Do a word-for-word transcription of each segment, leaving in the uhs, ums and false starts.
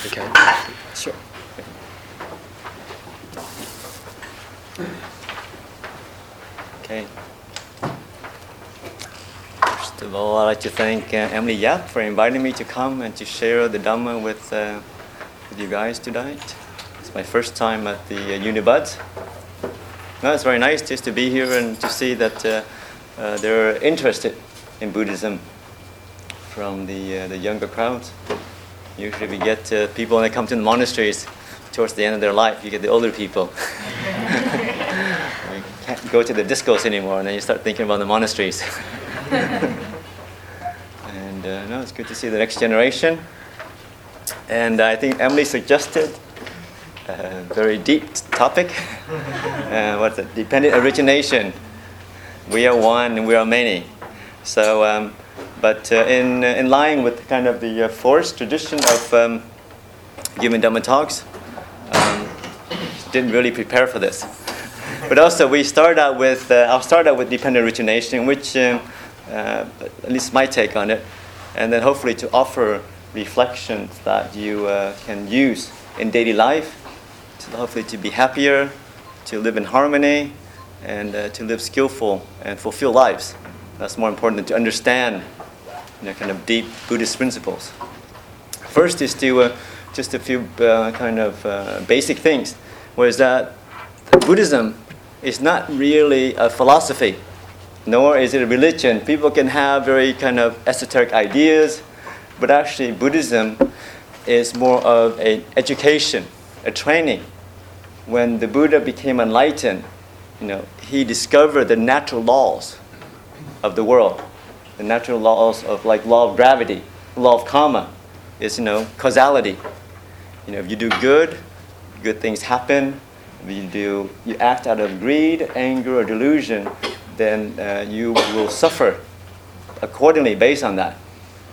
Okay. Sure. Okay. First of all, I'd like to thank uh, Emily Yap for inviting me to come and to share the Dhamma with, uh, with you guys tonight. It's my first time at the uh, Unibud. No, it's very nice just to be here and to see that uh, uh, they're interested in Buddhism from the uh, the younger crowds. Usually we get uh, people when they come to the monasteries towards the end of their life. You get the older people. You can't go to the discos anymore, and then you start thinking about the monasteries. And uh, no, it's good to see the next generation. And I think Emily suggested a very deep topic. uh, what's it? Dependent origination. We are one and we are many. So, um, but uh, in in line with kind of the uh, forced tradition of um, giving Dhamma talks, um, didn't really prepare for this. But also, we start out with uh, I'll start out with dependent origination, which um, uh, at least my take on it, and then hopefully to offer reflections that you uh, can use in daily life, to hopefully to be happier, to live in harmony, and uh, to live skillful and fulfill lives. That's more important than to understand, you know, kind of deep Buddhist principles. First is to uh, just a few uh, kind of uh, basic things, was that Buddhism is not really a philosophy, nor is it a religion. People can have very kind of esoteric ideas, but actually Buddhism is more of an education, a training. When the Buddha became enlightened, you know, he discovered the natural laws of the world. The natural laws of, like, law of gravity, law of karma is, you know, causality. You know, if you do good, good things happen. If you do, you act out of greed, anger, or delusion, then uh, you will suffer accordingly based on that.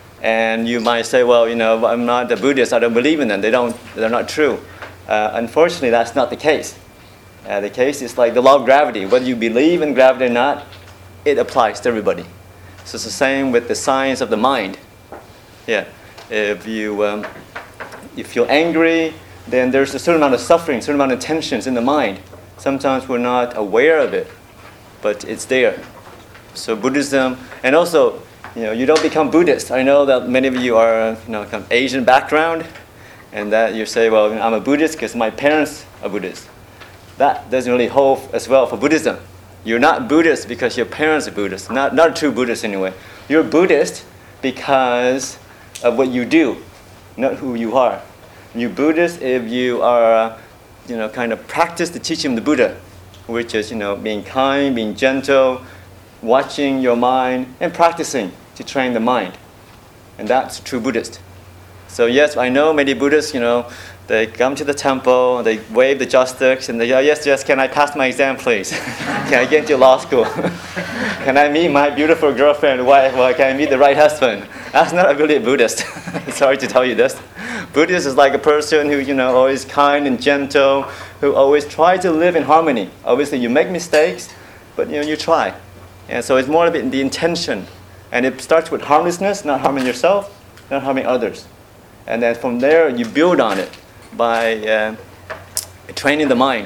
And you might say, well, you know, I'm not a Buddhist, I don't believe in them. They don't, they're not true. Uh, unfortunately, that's not the case. Uh, the case is like the law of gravity. Whether you believe in gravity or not, it applies to everybody. So it's the same with the science of the mind. Yeah, if you um, you feel angry, then there's a certain amount of suffering, a certain amount of tensions in the mind. Sometimes we're not aware of it, but it's there. So Buddhism, and also, you know, you don't become Buddhist. I know that many of you are, you know, kind of Asian background, and that you say, well, I'm a Buddhist because my parents are Buddhists. That doesn't really hold as well for Buddhism. You're not Buddhist because your parents are Buddhists. Not, not a true Buddhist anyway. You're Buddhist because of what you do, not who you are. You're Buddhist if you are, you know, kind of practice the teaching of the Buddha, which is, you know, being kind, being gentle, watching your mind, and practicing to train the mind. And that's true Buddhist. So yes, I know many Buddhists, you know, they come to the temple, they wave the joysticks, and they go, yes, yes, can I pass my exam, please? Can I get into law school? Can I meet my beautiful girlfriend, wife? Well, can I meet the right husband? That's not really a Buddhist. Sorry to tell you this. Buddhist is like a person who, you know, always kind and gentle, who always try to live in harmony. Obviously, you make mistakes, but, you know, you try. And so it's more of the intention. And it starts with harmlessness, not harming yourself, not harming others. And then from there, you build on it by uh, training the mind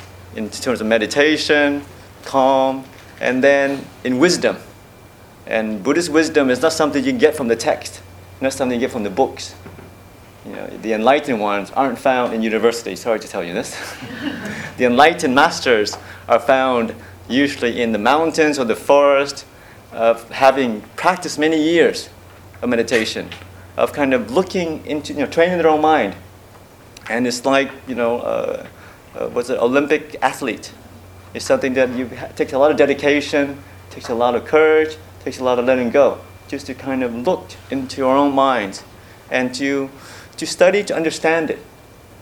in terms of meditation, calm, and then in wisdom. And Buddhist wisdom is not something you get from the text, not something you get from the books. You know, the enlightened ones aren't found in universities. Sorry to tell you this. The enlightened masters are found usually in the mountains or the forest, of having practiced many years of meditation, of kind of looking into, you know, training their own mind. And it's like, you know, uh, uh, what's it, Olympic athlete. It's something that you ha- takes a lot of dedication, takes a lot of courage, takes a lot of letting go, just to kind of look into your own minds and to to study to understand it.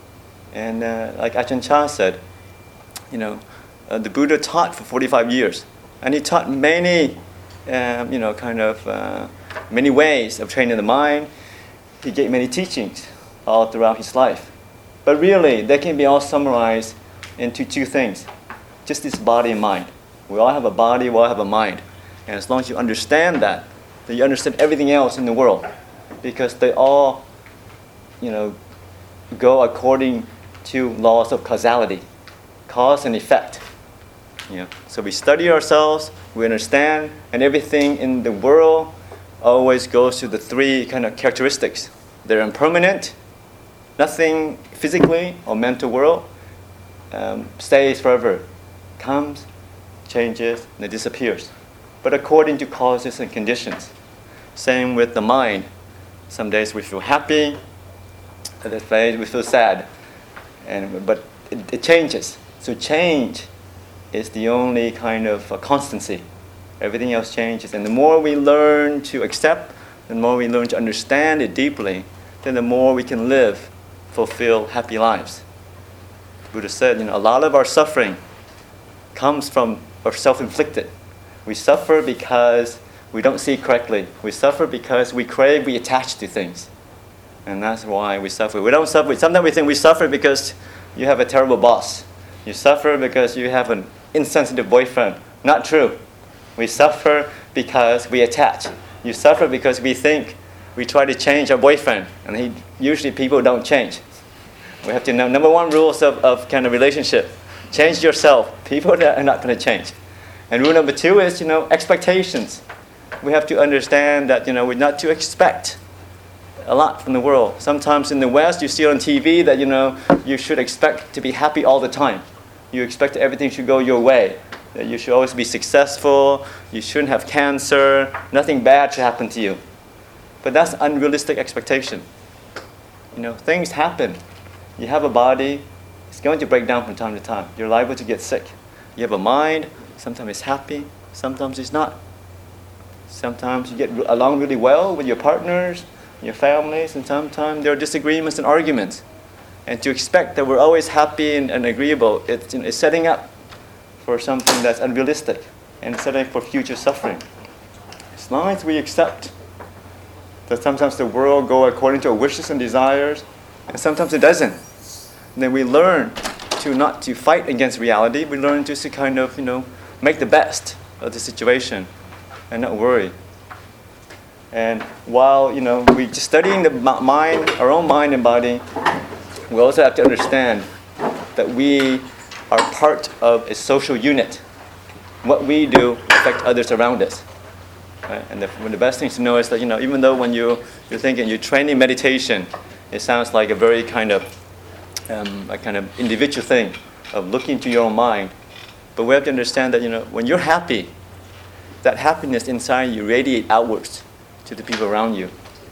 And uh, like Ajahn Chah said, you know, uh, the Buddha taught for forty-five years, and he taught many, um, you know, kind of uh, many ways of training the mind. He gave many teachings all throughout his life. But really, they can be all summarized into two things. Just this body and mind. We all have a body, we all have a mind. And as long as you understand that, then you understand everything else in the world. Because they all, you know, go according to laws of causality, cause and effect. You know, so we study ourselves, we understand, and everything in the world always goes to the three kind of characteristics. They're impermanent. Nothing physically or mental world um, stays forever. Comes, changes, and it disappears. But according to causes and conditions. Same with the mind. Some days we feel happy, other days we feel sad. And, but it, it changes. So change is the only kind of uh, constancy. Everything else changes. And the more we learn to accept, the more we learn to understand it deeply, then the more we can live, fulfill happy lives. The Buddha said, you know, a lot of our suffering comes from or self-inflicted. We suffer because we don't see correctly. We suffer because we crave, we attach to things. And that's why we suffer. We don't suffer. Sometimes we think we suffer because you have a terrible boss. You suffer because you have an insensitive boyfriend. Not true. We suffer because we attach. You suffer because we think we try to change our boyfriend. And he, usually people don't change. We have to know, number one rules of, of kind of relationship. Change yourself. People are not going to change. And rule number two is, you know, expectations. We have to understand that, you know, we're not to expect a lot from the world. Sometimes in the West, you see on T V that, you know, you should expect to be happy all the time. You expect everything should go your way. That you should always be successful. You shouldn't have cancer. Nothing bad should happen to you. But that's unrealistic expectation. You know, things happen. You have a body. It's going to break down from time to time. You're liable to get sick. You have a mind. Sometimes it's happy. Sometimes it's not. Sometimes you get along really well with your partners, your families, and sometimes there are disagreements and arguments. And to expect that we're always happy and, and agreeable, it's, you know, it's setting up for something that's unrealistic and setting up for future suffering. As long as we accept that sometimes the world goes according to our wishes and desires, and sometimes it doesn't, then we learn to not to fight against reality. We learn just to kind of, you know, make the best of the situation and not worry. And while, you know, we're just studying the mind, our own mind and body, we also have to understand that we are part of a social unit. What we do affects others around us. Right? And the, one of the best things to know is that, you know, even though when you, you're thinking, you're training meditation, it sounds like a very kind of, um, a kind of individual thing of looking into your own mind. But we have to understand that, you know, when you're happy, that happiness inside you radiates outwards to the people around you.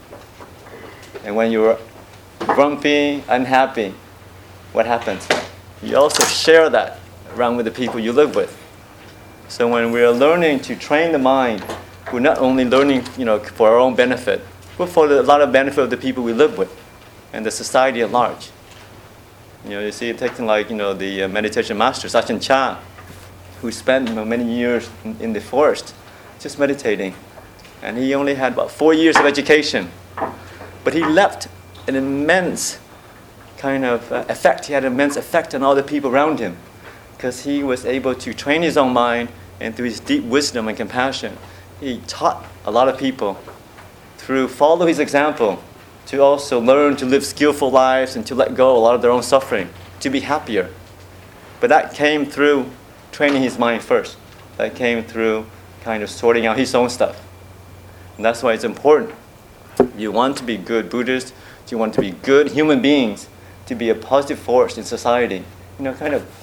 And when you're grumpy, unhappy, what happens? You also share that around with the people you live with. So when we're learning to train the mind, we're not only learning, you know, for our own benefit, but for a lot of benefit of the people we live with and the society at large. You know, you see, taking like, you know, the uh, meditation master, Sachin Cha, who spent, you know, many years in, in the forest just meditating. And he only had about four years of education. But he left an immense kind of uh, effect. He had an immense effect on all the people around him because he was able to train his own mind, and through his deep wisdom and compassion, he taught a lot of people through follow his example to also learn to live skillful lives and to let go a lot of their own suffering, to be happier. But that came through training his mind first. That came through kind of sorting out his own stuff. And that's why it's important. You want to be good Buddhists, you want to be good human beings, to be a positive force in society. You know, kind of,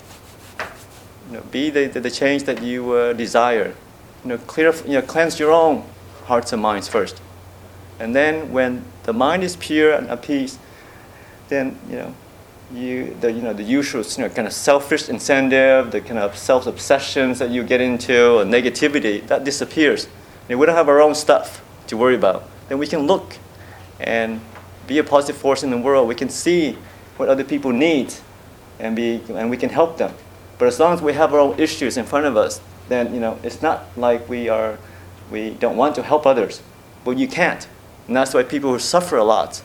you know, be the, the, the change that you uh, desire. You know, clear, you know, cleanse your own hearts and minds first. And then when the mind is pure and at peace, then, you know, you the you know the usual, you know, kind of selfish incentive, the kind of self-obsessions that you get into, or negativity, that disappears. And we don't have our own stuff to worry about. Then we can look and be a positive force in the world. We can see what other people need and be and we can help them. But as long as we have our own issues in front of us, then, you know, it's not like we are we don't want to help others. But you can't. And that's why people who suffer a lot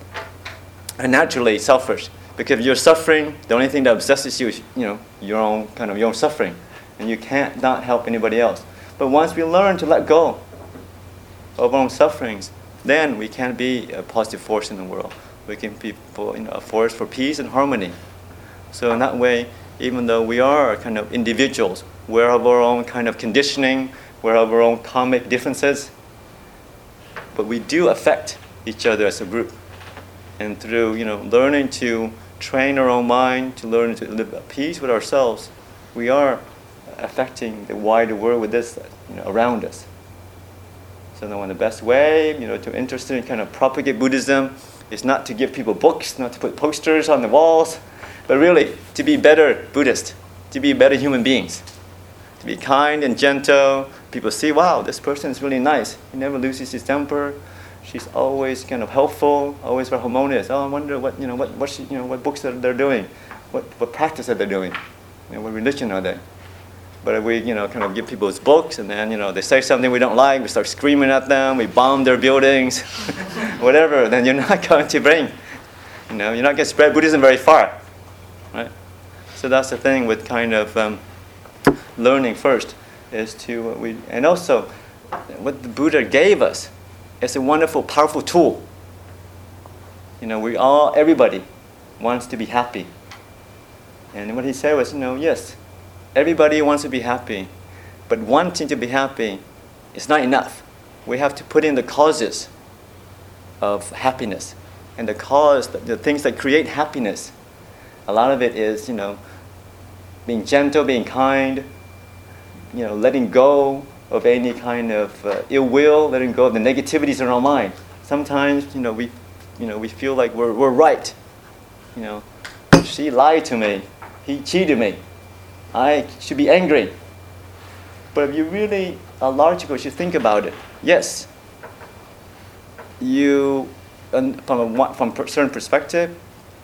are naturally selfish. Because if you're suffering, the only thing that obsesses you is, you know, your own kind of your own suffering. And you can't not help anybody else. But once we learn to let go of our own sufferings, then we can be a positive force in the world. We can be for, you know, a force for peace and harmony. So in that way, even though we are kind of individuals, we have our own kind of conditioning, we have our own karmic differences, but we do affect each other as a group. And through, you know, learning to train our own mind, to learn to live at peace with ourselves, we are affecting the wider world with this, you know, around us. So one of the best way, you know, to interested in kind of propagate Buddhism is not to give people books, not to put posters on the walls, but really to be better Buddhists, to be better human beings, to be kind and gentle. People see, wow, this person is really nice. He never loses his temper. She's always kind of helpful, always very harmonious. Oh, I wonder what, you know, what, what, she, you know, what books that they're doing, what, what practice that they're doing, you know, what religion are they? But if we, you know, kind of give people's books, and then, you know, they say something we don't like, we start screaming at them, we bomb their buildings, whatever, then you're not going to bring, you know, you're not going to spread Buddhism very far, right? So that's the thing with kind of um, learning first, is to, uh, we, and also what the Buddha gave us is a wonderful, powerful tool. You know, we all, everybody wants to be happy. And what he said was, you know, yes, everybody wants to be happy, but wanting to be happy is not enough. We have to put in the causes of happiness. And the cause, the things that create happiness, a lot of it is, you know, being gentle, being kind, you know, letting go of any kind of uh, ill will, letting go of the negativities in our mind. Sometimes, you know, we, you know, we feel like we're, we're right. You know, she lied to me, he cheated me, I should be angry. But if you really are logical, you should think about it. Yes, you, from a, from a certain perspective,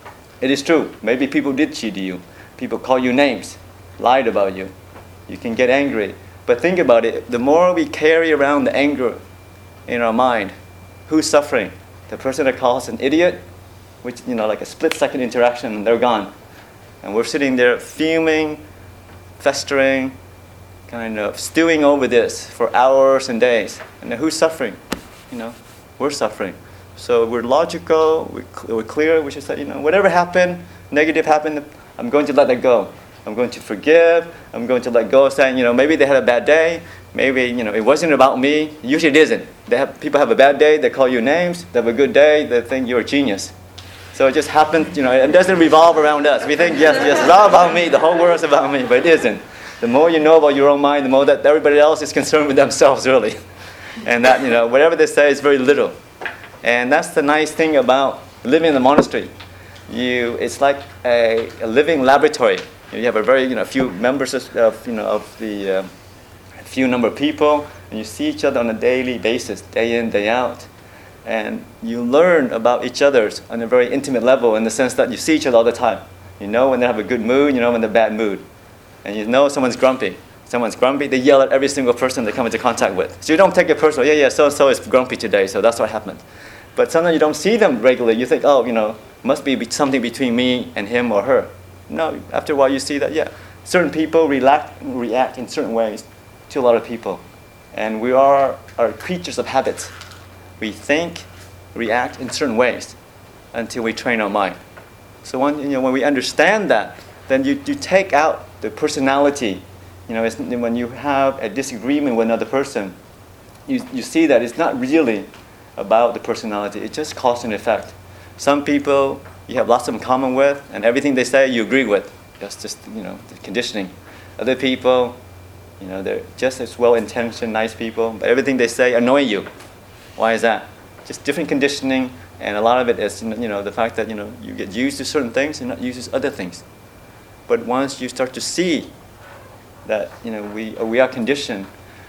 it is true. Maybe people did cheat you. People call you names, lied about you. You can get angry. But think about it. The more we carry around the anger in our mind, who's suffering? The person that calls an idiot, which, you know, like a split-second interaction, and they're gone. And we're sitting there fuming, festering, kind of stewing over this for hours and days. And then who's suffering? You know, we're suffering. So we're logical, we're, we're clear, we should say, you know, whatever happened, negative happened, I'm going to let that go. I'm going to forgive, I'm going to let go, saying, you know, maybe they had a bad day, maybe, you know, it wasn't about me. Usually it isn't. They have, people have a bad day, they call you names, they have a good day, they think you're a genius. So it just happens, you know, it doesn't revolve around us. We think, yes, yes, it's all about me, the whole world's about me, but it isn't. The more you know about your own mind, the more that everybody else is concerned with themselves, really. And that, you know, whatever they say is very little. And that's the nice thing about living in the monastery. You, it's like a, a living laboratory. You have a very, you know, few members of, you know, of the uh, few number of people, and you see each other on a daily basis, day in, day out. And you learn about each other on a very intimate level in the sense that you see each other all the time. You know when they have a good mood, you know when they're bad mood. And you know someone's grumpy. Someone's grumpy, they yell at every single person they come into contact with. So you don't take it personal. Yeah, yeah, so-and-so is grumpy today, so that's what happened. But sometimes you don't see them regularly. You think, oh, you know, must be something between me and him or her. No, after a while you see that, yeah, certain people react, react in certain ways to a lot of people. And we are, are creatures of habits. We think, react in certain ways until we train our mind. So when, you know, when we understand that, then you, you take out the personality. You know, it's, when you have a disagreement with another person, you, you see that it's not really about the personality. It's just cause and effect. Some people you have lots in common with, and everything they say you agree with. That's just, you know, the conditioning. Other people, you know, they're just as well-intentioned, nice people, but everything they say annoy you. Why is that? Just different conditioning, and a lot of it is, you know, the fact that, you know, you get used to certain things and not used to other things. But once you start to see that, you know, we, we are conditioned,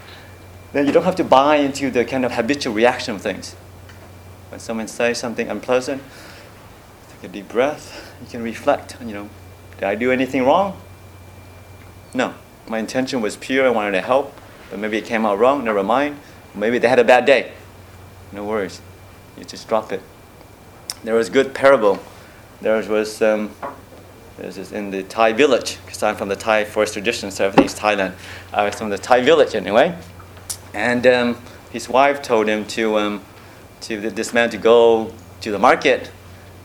then you don't have to buy into the kind of habitual reaction of things. When someone says something unpleasant, take a deep breath, you can reflect, you know, did I do anything wrong? No. My intention was pure, I wanted to help, but maybe it came out wrong, never mind. Maybe they had a bad day. No worries. You just drop it. There was a good parable. There was, um, this is in the Thai village, because I'm from the Thai forest tradition, so everything's Thailand. I was from the Thai village anyway. And um, his wife told him to, um, to this man to go to the market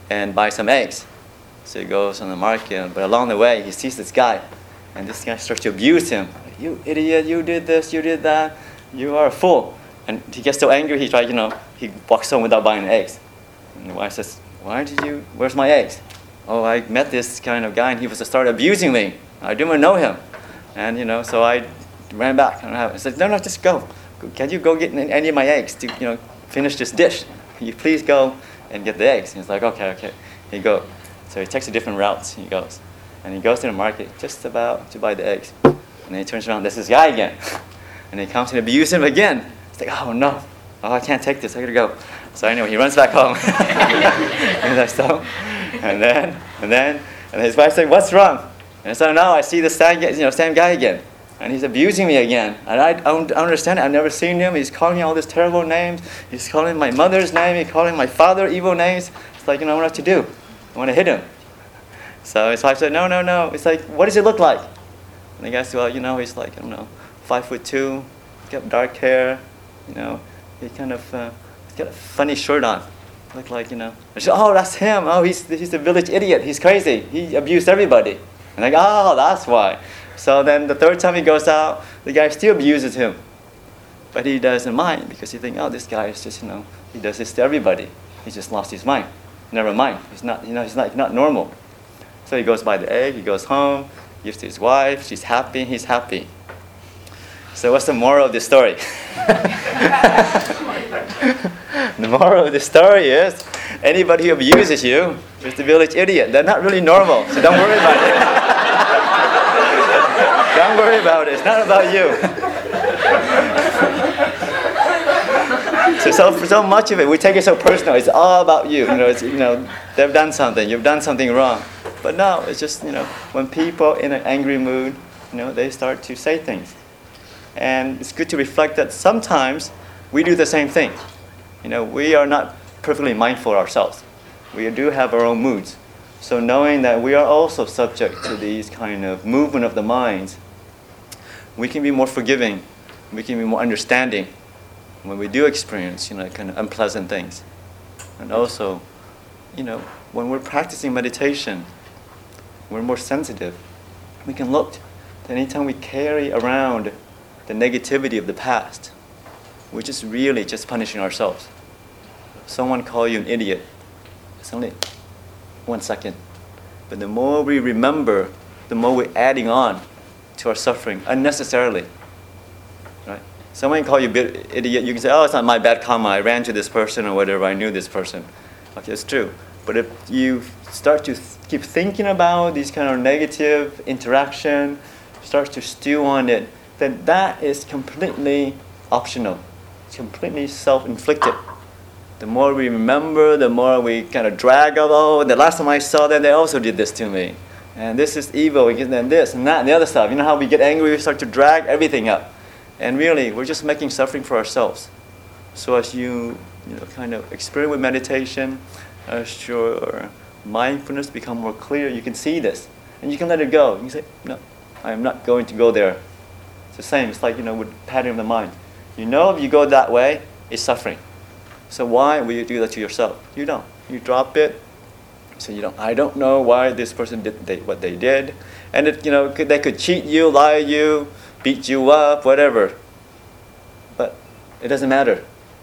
and buy some eggs. So he goes on the market, but along the way he sees this guy, and this guy starts to abuse him. You idiot! You did this. You did that. You are a fool. And he gets so angry he tries, you know, he walks home without buying the eggs. And the wife says, "Why did you? Where's my eggs?" "Oh, I met this kind of guy, and he was to start abusing me. I didn't even know him, and you know, so I ran back. I don't have it." I said, "No, no, just go. Can you go get any of my eggs to, you know, finish this dish? Can you please go and get the eggs?" And he's like, "Okay, okay." He go. So he takes a different route. He goes, and he goes to the market just about to buy the eggs, and then he turns around. There's this guy again, and he comes and abuses him again. It's like, "Oh no, oh I can't take this. I gotta go." So anyway, he runs back home. And, I so, and then, and then, and his wife said, "What's wrong?" And I said, "No, I see the same, you know, same guy again, and he's abusing me again. And I, I don't understand it. I've never seen him. He's calling me all these terrible names. He's calling my mother's name. He's calling my father evil names. It's like, you know, I don't know what to do. I want to hit him." So his wife said, "No, no, no." It's like, "What does he look like?" And the guy said, "Well, you know, he's like, I don't know, five foot two. He's got dark hair. You know, he kind of, uh, he's got a funny shirt on. Look like, you know." I said, "Oh, that's him. Oh, he's he's a village idiot. He's crazy. He abused everybody." And like, "Oh, that's why." So then the third time he goes out, the guy still abuses him, but he doesn't mind because he thinks, "Oh, this guy is just, you know, he does this to everybody. He just lost his mind. Never mind. He's not, you know, he's not not normal." So he goes buy the egg. He goes home, gives to his wife. She's happy. He's happy. So what's the moral of this story? The moral of the story is, anybody who abuses you is the village idiot. They're not really normal, so don't worry about it. Don't worry about it. It's not about you. So, so for so much of it, we take it so personal. It's all about you. You know, it's, you know, they've done something. You've done something wrong. But no, it's just, you know, when people in an angry mood, you know, they start to say things. And it's good to reflect that sometimes we do the same thing. You know, we are not perfectly mindful ourselves. We do have our own moods. So knowing that we are also subject to these kind of movement of the minds, we can be more forgiving. We can be more understanding when we do experience, you know, kind of unpleasant things. And also, you know, when we're practicing meditation, we're more sensitive. We can look that anytime we carry around the negativity of the past, we're just really just punishing ourselves. Someone call you an idiot, it's only one second. But the more we remember, the more we're adding on to our suffering unnecessarily. Right? Someone call you an idiot, you can say, "Oh, it's not my bad karma. I ran to this person or whatever. I knew this person." Okay, it's true. But if you start to th- keep thinking about these kind of negative interaction, start to stew on it, then that is completely optional. It's completely self-inflicted. The more we remember, the more we kind of drag up, "Oh, the last time I saw them, they also did this to me. And this is evil, and then this and that and the other stuff." You know how we get angry, we start to drag everything up. And really, we're just making suffering for ourselves. So as you, you know, kind of experiment with meditation, as your mindfulness become more clear, you can see this. And you can let it go. You can say, "No, I am not going to go there." It's the same. It's like, you know, with pattern of the mind. You know if you go that way, it's suffering. So why will you do that to yourself? You don't. You drop it. So you don't. I don't know why this person did they, what they did, and it, you know, could, they could cheat you, lie you, beat you up, whatever. But it doesn't matter.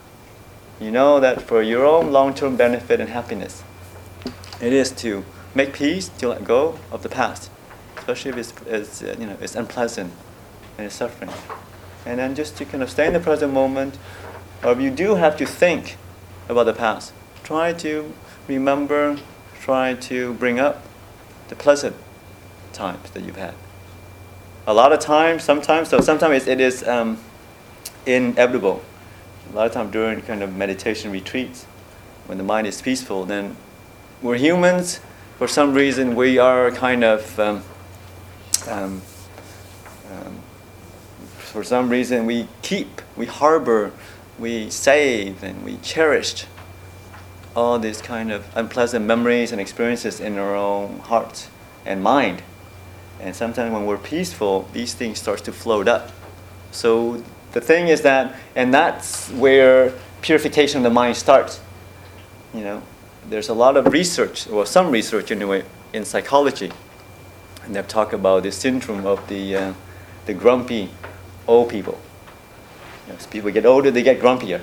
You know that for your own long-term benefit and happiness, it is to make peace, to let go of the past, especially if it's, it's uh, you know, it's unpleasant and it's suffering, and then just to kind of stay in the present moment. Or if you do have to think about the past, try to remember, try to bring up the pleasant times that you've had. A lot of times, sometimes, so sometimes it is um, inevitable. A lot of times during kind of meditation retreats, when the mind is peaceful, then we're humans. For some reason, we are kind of, um, um, um, for some reason, we keep, we harbor, we save, and we cherish all these kind of unpleasant memories and experiences in our own heart and mind. And sometimes when we're peaceful, these things start to float up. So the thing is that, and that's where purification of the mind starts. You know, there's a lot of research, or some research anyway, in psychology, and they've talked about the syndrome of the uh, the grumpy old people. You know, as people get older, they get grumpier,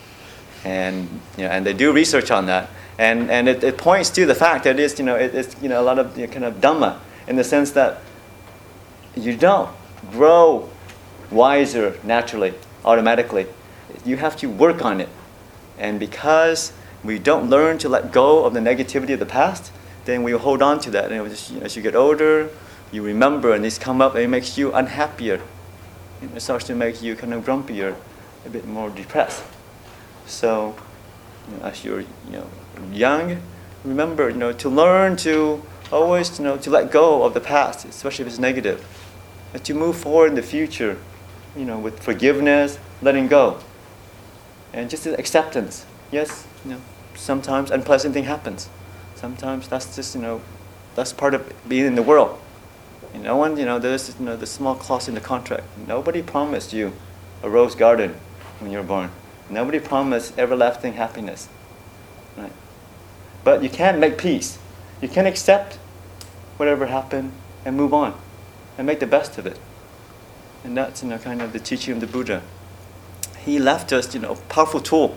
and you know, and they do research on that, and and it, it points to the fact that it's you know it, it's you know a lot of you know, kind of dhamma in the sense that you don't grow wiser naturally, automatically. You have to work on it, and because we don't learn to let go of the negativity of the past, then we hold on to that. And it just, you know, as you get older, you remember, and these come up, and it makes you unhappier. It starts to make you kind of grumpier, a bit more depressed. So, you know, as you're you know young, remember you know to learn to always you know to let go of the past, especially if it's negative, and to move forward in the future, you know, with forgiveness, letting go, and just acceptance. Yes, you know, sometimes unpleasant thing happens. Sometimes that's just you know, that's part of being in the world. And no one, you know, there's you know the small clause in the contract. Nobody promised you a rose garden when you were born. Nobody promised everlasting happiness, right? But you can make peace. You can accept whatever happened and move on, and make the best of it. And that's you know kind of the teaching of the Buddha. He left us you know a powerful tool.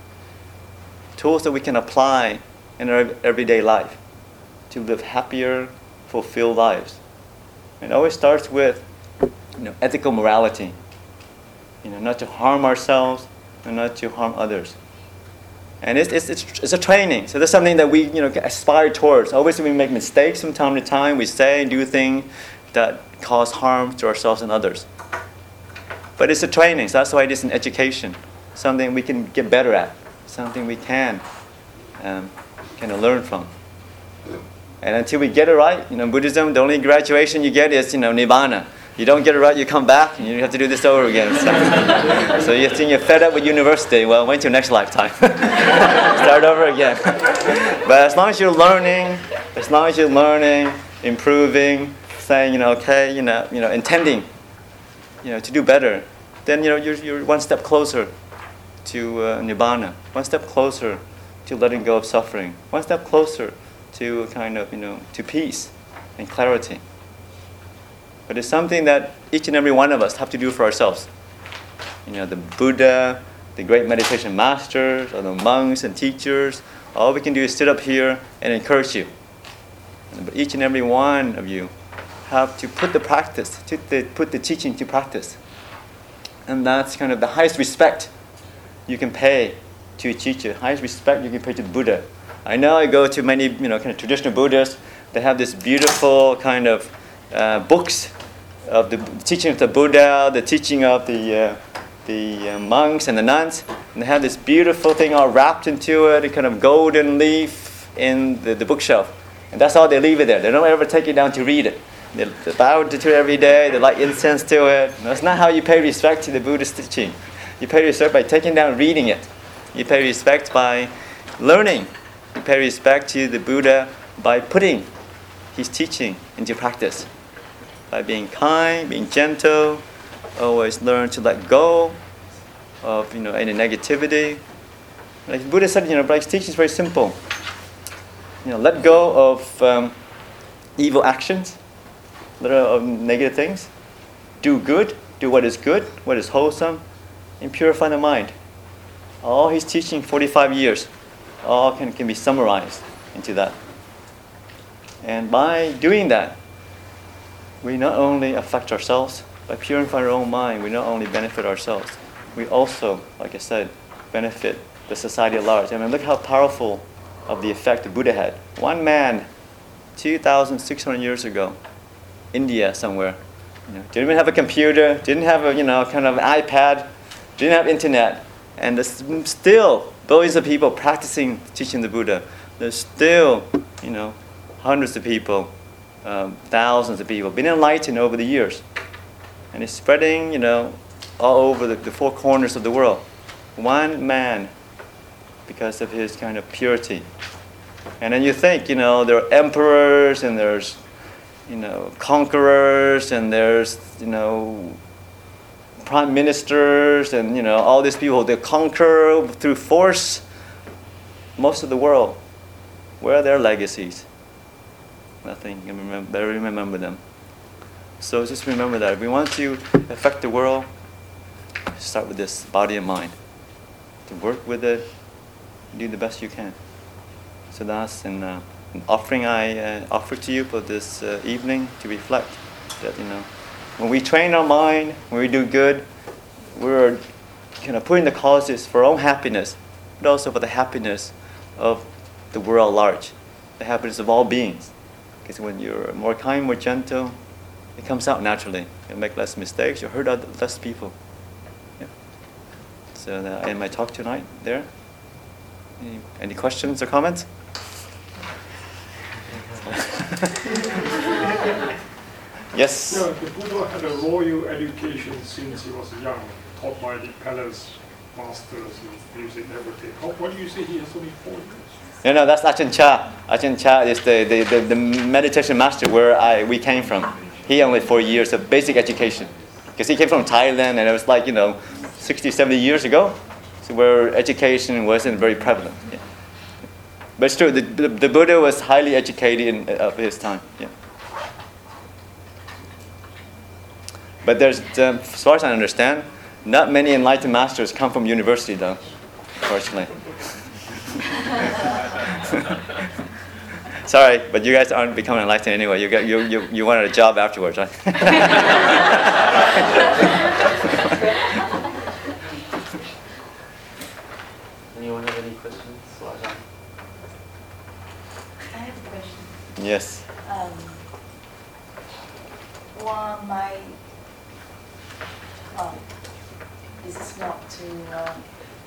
Tools that we can apply in our everyday life to live happier, fulfilled lives. It always starts with you know, ethical morality. You know, not to harm ourselves and not to harm others. And it's, it's, it's, it's a training. So that's something that we you know, aspire towards. Always when we make mistakes from time to time, we say and do things that cause harm to ourselves and others. But it's a training, so that's why it is an education. Something we can get better at. Something we can um, kind of learn from. And until we get it right, you know, Buddhism, the only graduation you get is, you know, Nibbana. You don't get it right, you come back, and you have to do this over again. So, so you think you're fed up with university, well, wait till next lifetime. Start over again. But as long as you're learning, as long as you're learning, improving, saying, you know, okay, you know, you know, intending, you know, to do better, then, you know, you're, you're one step closer to uh, Nibbana, one step closer to letting go of suffering, one step closer to kind of, you know, to peace and clarity. But it's something that each and every one of us have to do for ourselves. You know, the Buddha, the great meditation masters, or the monks and teachers, all we can do is sit up here and encourage you. But each and every one of you have to put the practice, to the, put the teaching to practice. And that's kind of the highest respect you can pay to a teacher, highest respect you can pay to the Buddha. I know I go to many, you know, kind of traditional Buddhists. They have this beautiful kind of uh, books of the teaching of the Buddha, the teaching of the uh, the uh, monks and the nuns, and they have this beautiful thing all wrapped into it, a kind of golden leaf in the, the bookshelf, and that's all they leave it there. They don't ever take it down to read it. They, they bow to it every day. They light incense to it. That's not how you pay respect to the Buddhist teaching. You pay respect by taking down, reading it. You pay respect by learning. You pay respect to the Buddha by putting his teaching into practice. By being kind, being gentle, always learn to let go of you know any negativity. Like the Buddha said, you know, but his teaching is very simple. You know, let go of um, evil actions, let go of negative things. Do good, do what is good, what is wholesome, and purify the mind. All his teaching, forty-five years, all can, can be summarized into that. And by doing that, we not only affect ourselves, by purifying our own mind, we not only benefit ourselves, we also, like I said, benefit the society at large. I mean, look how powerful of the effect the Buddha had. One man, two thousand six hundred years ago, India somewhere, you know, didn't even have a computer, didn't have a you know kind of iPad, didn't have internet, and there's still billions of people practicing teaching the Buddha. There's still, you know, hundreds of people, um, thousands of people been enlightened over the years, and it's spreading, you know, all over the, the four corners of the world. One man, because of his kind of purity. And then you think, you know, there are emperors and there's, you know, conquerors and there's, you know, prime ministers and, you know, all these people, they conquer through force most of the world. Where are their legacies? Nothing. You remember, better remember them. So just remember that if we want to affect the world, start with this body and mind. To work with it, do the best you can. So that's an, uh, an offering I uh, offer to you for this uh, evening to reflect that, you know, when we train our mind, when we do good, we're kind of putting the causes for our own happiness, but also for the happiness of the world at large, the happiness of all beings. Because when you're more kind, more gentle, it comes out naturally. You make less mistakes, you hurt other, less people. Yeah. So that I end my talk tonight there. Any, any questions or comments? Yes? Yeah, the Buddha had a royal education since he was young, taught by the palace masters in music and everything. How, why do you say he has only four years? No, no, that's Ajahn Chah. Ajahn Chah is the, the, the, the meditation master where I, we came from. He only four years of basic education. Because he came from Thailand, and it was like, you know, sixty, seventy years ago, so where education wasn't very prevalent. Yeah. But it's true, the, the, the Buddha was highly educated in, of his time. Yeah. But there's, um, as far as I understand, not many enlightened masters come from university, though, unfortunately. Sorry, but you guys aren't becoming enlightened anyway. You get you you, you wanted a job afterwards, right? Anyone have any questions? I have a question. Yes. Um, well, my well, this is not to. Um,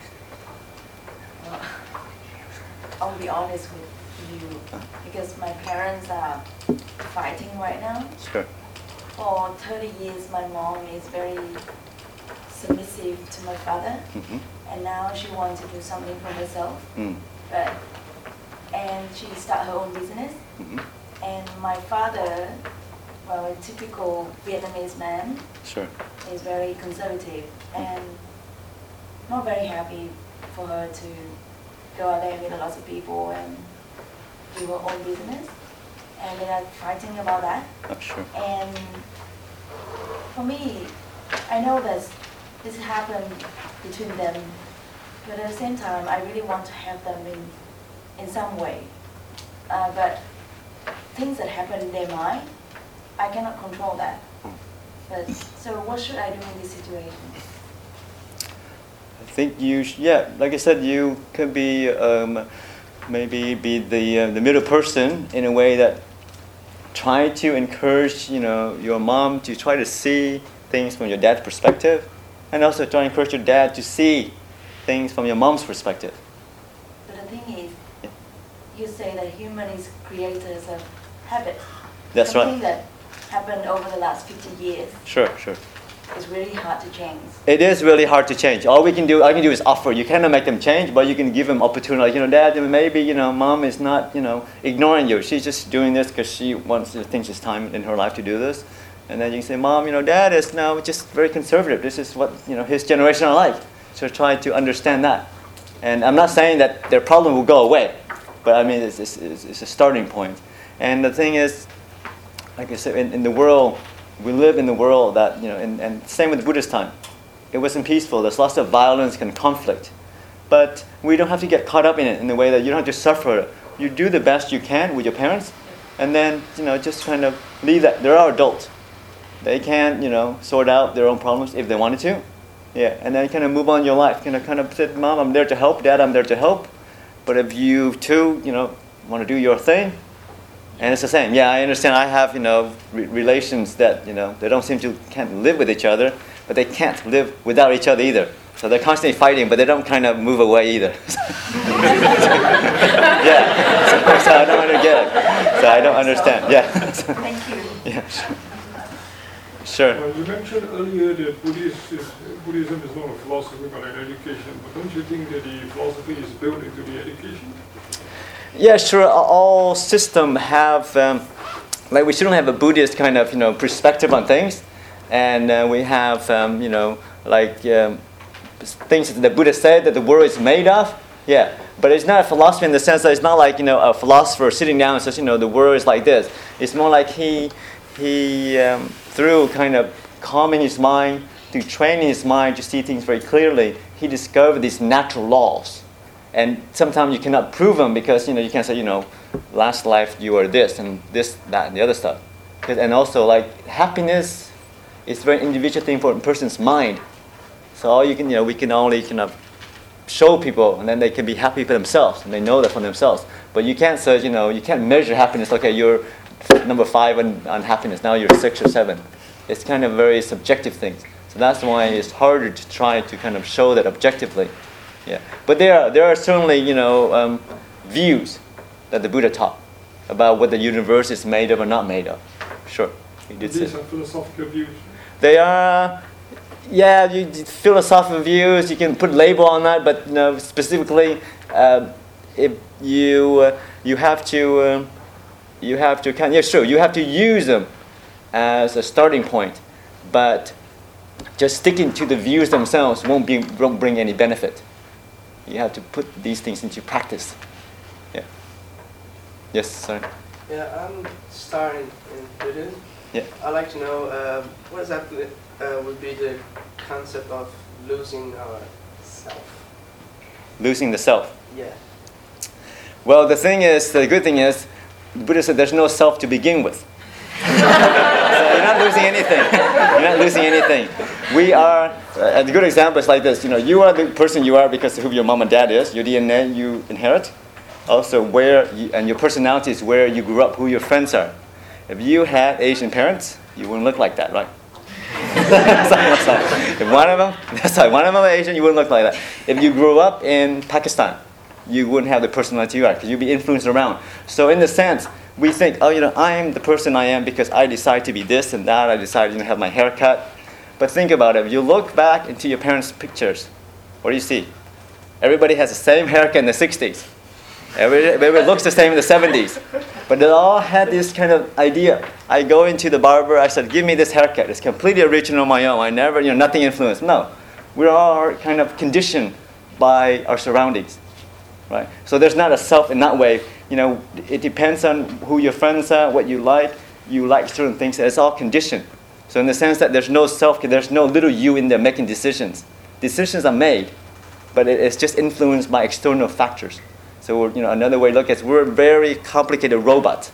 uh, I'll be honest with you, because my parents are fighting right now. Sure. For thirty years, my mom is very submissive to my father, Mm-hmm. and now she wants to do something for herself. Mm. But and she started her own business. Mm-hmm. And my father, well, a typical Vietnamese man, Sure. is very conservative and not very happy for her to go out there and meet lots of people and do her own business. And they are fighting about that. Oh, sure. And for me, I know that this happened between them, but at the same time, I really want to help them in, in some way. Uh, but things that happen in their mind, I cannot control that. But so what should I do in this situation? I think you, sh- yeah, like I said, you could be um, maybe be the uh, the middle person in a way that try to encourage, you know, your mom to try to see things from your dad's perspective, and also try to encourage your dad to see things from your mom's perspective. But the thing is, Yeah. you say that human is creators of habits. That's Something right. that happened over the last fifty years Sure, sure. is really hard to change. It is really hard to change. All we can do, all I can do is offer. You cannot make them change, but you can give them opportunity. Like, you know, Dad, maybe, you know, Mom is not, you know, ignoring you. She's just doing this because she wants to think it's time in her life to do this. And then you can say, Mom, you know, Dad is now just very conservative. This is what, you know, his generation are like. So try to understand that. And I'm not saying that their problem will go away, but I mean, it's, it's, it's a starting point. And the thing is, like I said, in, in the world, we live in the world that, you know, and, and same with Buddhist time. It wasn't peaceful. There's lots of violence and conflict. But we don't have to get caught up in it in the way that you don't have to suffer. You do the best you can with your parents, and then, you know, just kind of leave that. They're our adults. They can, you know, sort out their own problems if they wanted to. Yeah, and then kind of move on your life. Kind of, kind of said, Mom, I'm there to help. Dad, I'm there to help. But if you too, you know, want to do your thing, and it's the same. Yeah, I understand. I have, you know, re- relations that, you know, they don't seem to can't live with each other, but they can't live without each other either. So they're constantly fighting, but they don't kind of move away either. Yeah. So, so I don't get it. So I don't understand. Yeah. Thank you. Yeah. Sure. Uh, you mentioned earlier that Buddhist is, Buddhism is not a philosophy but an education. But don't you think that the philosophy is built into the education? Yeah, sure. All systems have, um, like we shouldn't have a Buddhist kind of, you know, perspective on things, and uh, we have, um, you know, like um, things that the Buddha said that the world is made of, Yeah, but it's not a philosophy in the sense that it's not like, you know, a philosopher sitting down and says, you know, the world is like this. It's more like he, he um, through kind of calming his mind, through training his mind to see things very clearly, he discovered these natural laws. And sometimes you cannot prove them because, you know, you can't say, you know, last life you are this and this, that, and the other stuff. And also, like, happiness is a very individual thing for a person's mind. So all you can, you know, we can only kind of show people, and then they can be happy for themselves, and they know that for themselves. But you can't say, you know, you can't measure happiness. Okay, you're number five on, on happiness. Now you're six or seven. It's kind of very subjective things. So that's why it's harder to try to kind of show that objectively. Yeah. But there are there are certainly, you know, um, views that the Buddha taught about what the universe is made of or not made of. Sure, he did These say. are philosophical views. They are, yeah, you, philosophical views. You can put label on that, but you know, specifically, um, if you uh, you have to um, you have to kind. Yeah, sure, you have to use them as a starting point, but just sticking to the views themselves won't be won't bring any benefit. You have to put these things into practice. Yeah. Yes, sorry. Yeah, I'm starting in Buddhism. Yeah. I'd like to know um, what exactly uh, would be the concept of losing our self. Losing the self. Yeah. Well, the thing is, the good thing is, Buddha said there's no self to begin with. So you're not losing anything. You're not losing anything. We are, uh, a good example is like this. You know, you are the person you are because of who your mom and dad is. Your D N A you inherit. Also, where you, and your personality is where you grew up, who your friends are. If you had Asian parents, you wouldn't look like that, right? That's like, if one of them, that's like one of them Asian, you wouldn't look like that. If you grew up in Pakistan, you wouldn't have the personality you are because you'd be influenced around. So in the sense, we think, oh, you know, I am the person I am because I decide to be this and that. I decide, you know, have my hair cut. But think about it. If you look back into your parents' pictures, what do you see? Everybody has the same haircut in the sixties. Everybody, everybody looks the same in the seventies. But they all had this kind of idea. I go into the barber, I said, give me this haircut. It's completely original on my own. I never, you know, nothing influenced. No. We all kind of conditioned by our surroundings. Right? So there's not a self in that way. You know, it depends on who your friends are, what you like. You like certain things. It's all conditioned. So in the sense that there's no self, there's no little you in there making decisions. Decisions are made, but it, it's just influenced by external factors. So we're, you know, another way to look at it is we're a very complicated robot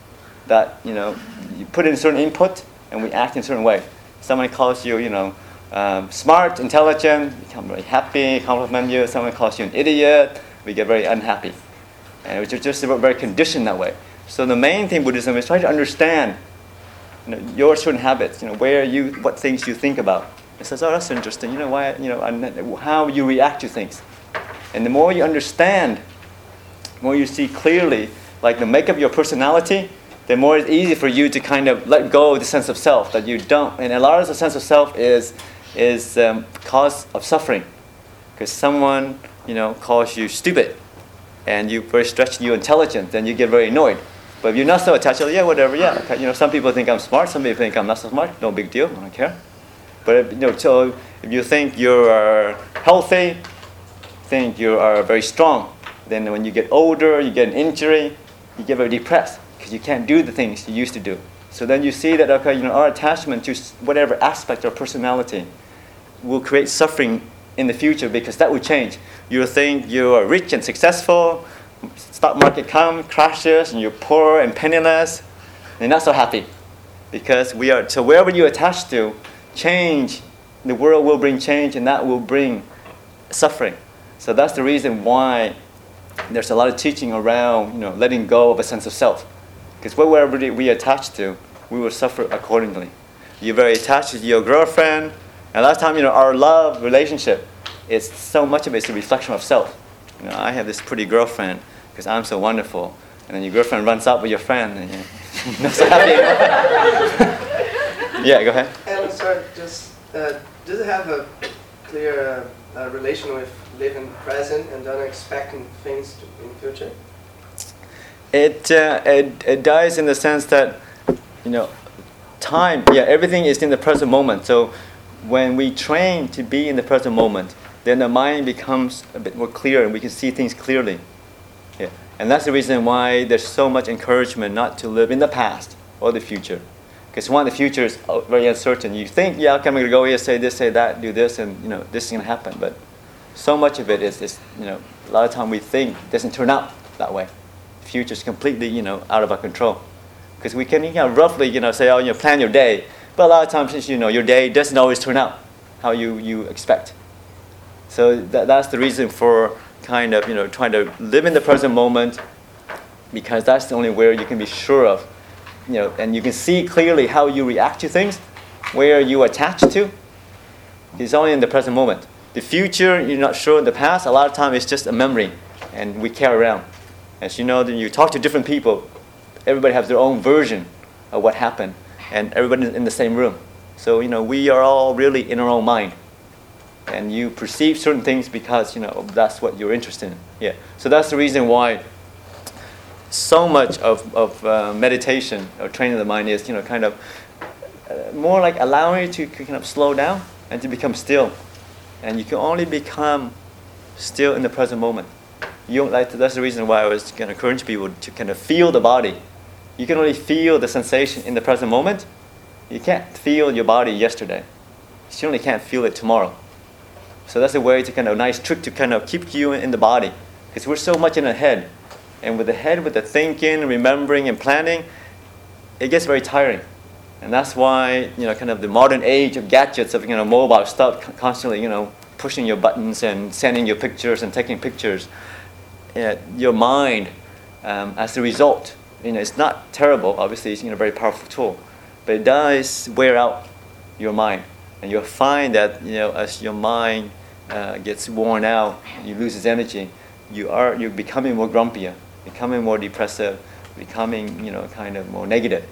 that, you know, you put in certain input and we act in a certain way. Someone calls you, you know, um, smart, intelligent, you become very happy, compliment you. Someone calls you an idiot, we get very unhappy. And it's just very conditioned that way. So the main thing Buddhism is try to understand, you know, your certain habits, you know, where you, what things you think about. It says, oh, that's interesting. You know why, you know, and how you react to things. And the more you understand, the more you see clearly, like the makeup of your personality, the more it's easy for you to kind of let go of the sense of self that you don't. And a lot of the sense of self is is um, cause of suffering, because someone, you know, calls you stupid, and you very stretch you intelligent, then you get very annoyed. But if you're not so attached, yeah, whatever, yeah. Okay. You know, some people think I'm smart, some people think I'm not so smart. No big deal, I don't care. But if, you know, so if you think you are healthy, think you are very strong, then when you get older, you get an injury, you get very depressed because you can't do the things you used to do. So then you see that, okay, you know, our attachment to whatever aspect of personality will create suffering in the future, because that will change. You think you are rich and successful, stock market comes, crashes, and you're poor and penniless, and you're not so happy. Because we are, so wherever you attach to, change, the world will bring change, and that will bring suffering. So that's the reason why there's a lot of teaching around, you know, letting go of a sense of self. Because wherever we attach to, we will suffer accordingly. You're very attached to your girlfriend, and last time, you know, our love relationship, it's so much of it is a reflection of self. You know, I have this pretty girlfriend because I'm so wonderful, and then your girlfriend runs out with your friend, and you're not so happy anymore. Yeah, go ahead. And sorry, just uh, does it have a clear uh, uh, relation with living present and not expecting things to, in future? It, uh, it it does in the sense that, you know, time. Yeah, everything is in the present moment. So when we train to be in the present moment, then the mind becomes a bit more clear and we can see things clearly. Yeah. And that's the reason why there's so much encouragement not to live in the past or the future. Because one, the future is very uncertain. You think, yeah, okay, I'm going to go here, say this, say that, do this, and you know, this is going to happen. But so much of it is, is, you know, a lot of time we think it doesn't turn out that way. The future is completely, you know, out of our control. Because we can, you know, roughly, you know, say, oh, you know, plan your day. But a lot of times, you know, your day doesn't always turn out how you, you expect. So that, that's the reason for kind of, you know, trying to live in the present moment, because that's the only where you can be sure of, you know, and you can see clearly how you react to things, where you attach to. It's only in the present moment. The future, you're not sure. In the past, a lot of time it's just a memory, and we carry around. As you know, then you talk to different people. Everybody has their own version of what happened, and everybody's in the same room. So, you know, we are all really in our own mind. And you perceive certain things because, you know, that's what you're interested in. Yeah. So that's the reason why so much of, of uh, meditation or training the mind is, you know, kind of uh, more like allowing you to kind of slow down and to become still. And you can only become still in the present moment. You don't like to, that's the reason why I was going to encourage people to kind of feel the body. You can only feel the sensation in the present moment. You can't feel your body yesterday. You certainly can't feel it tomorrow. So that's a way to kind of, a nice trick to kind of keep you in the body. Because we're so much in the head. And with the head, with the thinking, remembering, and planning, it gets very tiring. And that's why, you know, kind of the modern age of gadgets, of, you know, mobile stuff, constantly, you know, pushing your buttons and sending your pictures and taking pictures. Uh, your mind, um, as a result, you know, it's not terrible. Obviously, it's, you know, a very powerful tool. But it does wear out your mind. And you'll find that, you know, as your mind uh, gets worn out, you lose its energy, you are, you're becoming more grumpier, becoming more depressive, becoming, you know, kind of more negative.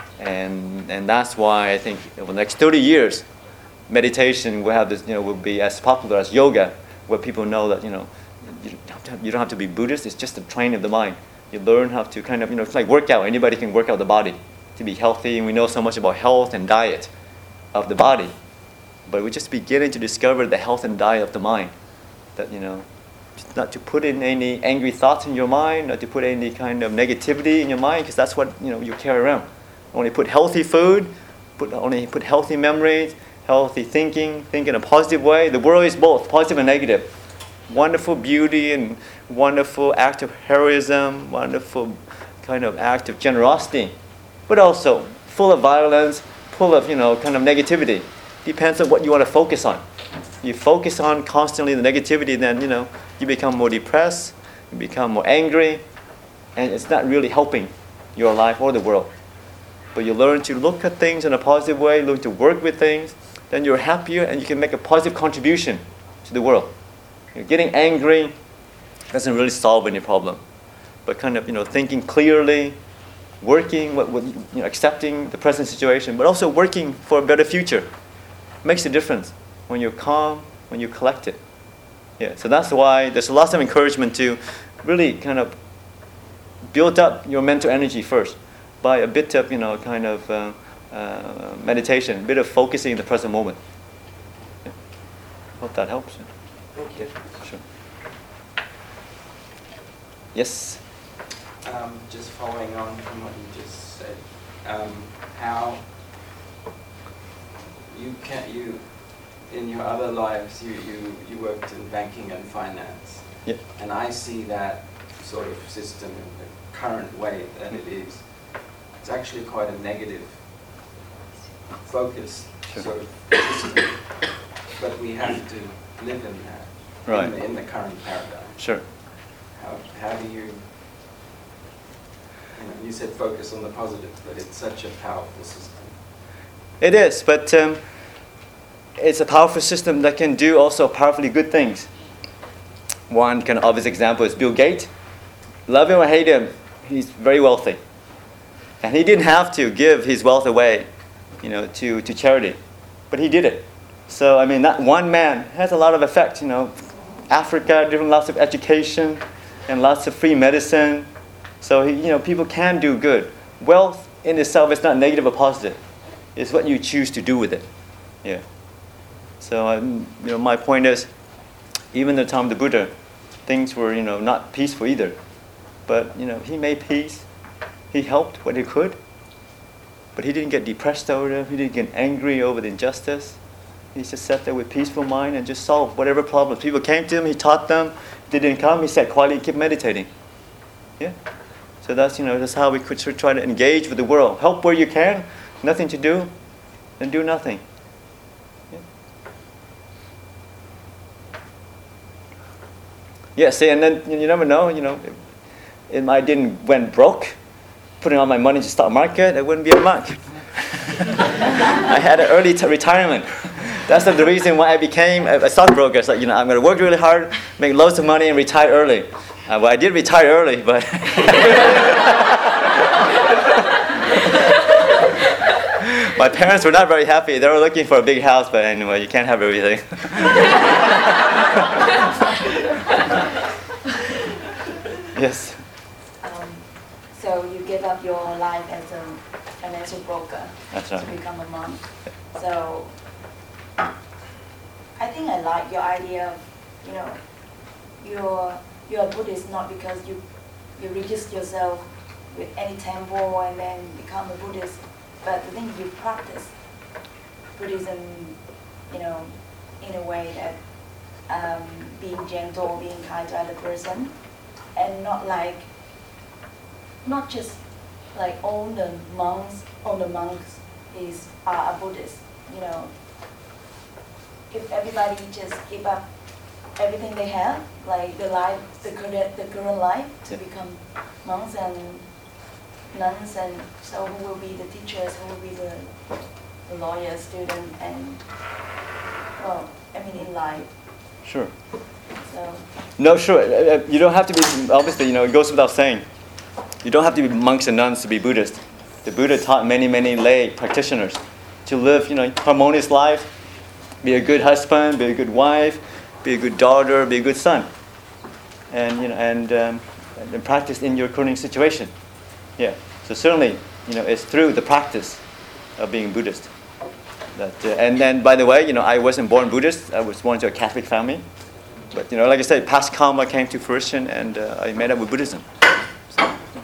And and that's why I think over the next thirty years, meditation will have this, you know, will be as popular as yoga, where people know that, you know, you don't have to, have, you don't have to be Buddhist. It's just a training of the mind. You learn how to kind of, you know, it's like workout. Anybody can work out the body to be healthy, and we know so much about health and diet of the body. But we're just beginning to discover the health and diet of the mind. That, you know, not to put in any angry thoughts in your mind, not to put any kind of negativity in your mind, because that's what, you know, you carry around. Only put healthy food, put only put healthy memories, healthy thinking, think in a positive way. The world is both positive and negative. Wonderful beauty and wonderful act of heroism, wonderful kind of act of generosity, but also full of violence, full of, you know, kind of negativity. Depends on what you want to focus on. You focus on constantly the negativity, then, you know, you become more depressed, you become more angry, and it's not really helping your life or the world. But you learn to look at things in a positive way, learn to work with things, then you're happier and you can make a positive contribution to the world. You're getting angry doesn't really solve any problem. But kind of, you know, thinking clearly, working with, with, you know, accepting the present situation, but also working for a better future. Makes a difference when you're calm, when you're collected. Yeah, so that's why there's lots of encouragement to really kind of build up your mental energy first by a bit of, you know, kind of uh, uh, meditation, a bit of focusing in the present moment. Yeah. Hope that helps. Thank you. Sure. Yes? Um, just following on from what you just said, um, how you can you in your other lives you, you, you worked in banking and finance, Yeah. and I see that sort of system in the current way that it is. It's actually quite a negative focus Sure. sort of system, but we have to live in that, Right. in, the, in the current paradigm. Sure. How, how do you, you know, you said focus on the positive, but it's such a powerful system. It is, but um, it's a powerful system that can do also powerfully good things. One kind of obvious example is Bill Gates. Love him or hate him, he's very wealthy. And he didn't have to give his wealth away, you know, to, to charity. But he did it. So, I mean, that one man has a lot of effect, you know. Africa, different lots of education and lots of free medicine. So, he, you know, people can do good. Wealth in itself is not negative or positive. It's what you choose to do with it. Yeah. So, um, you know, my point is, even the time of the Buddha, things were, you know, not peaceful either. But, you know, he made peace. He helped what he could. But he didn't get depressed over it. He didn't get angry over the injustice. He just sat there with peaceful mind and just solved whatever problems. People came to him, he taught them. If they didn't come, he sat quietly and kept meditating. Yeah. So that's, you know, that's how we could try to engage with the world. Help where you can. Nothing to do, then do nothing. Yeah. Yeah, see, and then you never know, you know, if I didn't went broke, putting all my money into stock market, I wouldn't be a monk. I had an early t- retirement. That's the reason why I became a, a stockbroker. So, you know, I'm going to work really hard, make loads of money, and retire early. Uh, well, I did retire early, but my parents were not very happy. They were looking for a big house, but anyway, you can't have everything. Yes. Um, so you gave up your life as a financial broker That's right. to become a monk. So I think I like your idea of, you know, you're you're a Buddhist not because you you register yourself with any temple and then become a Buddhist, but the thing you practice Buddhism, you know, in a way that um, being gentle, being kind to other person, and not like, not just like all the monks, all the monks is are a Buddhist, you know. If everybody just give up everything they have, like the life, the current, the current life, to Yeah. become monks and nuns, and so who will be the teachers, who will be the, the lawyer, student, and well, I mean in life. Sure. So No, sure. Uh, uh, You don't have to be, obviously, you know, it goes without saying. You don't have to be monks and nuns to be Buddhist. The Buddha taught many, many lay practitioners to live, you know, harmonious life, be a good husband, be a good wife, be a good daughter, be a good son, and you know, and, um, and practice in your current situation. Yeah. So certainly, you know, it's through the practice of being Buddhist. That, uh, and then, by the way, you know, I wasn't born Buddhist. I was born to a Catholic family. But, you know, like I said, past karma came to fruition, and uh, I met up with Buddhism. So,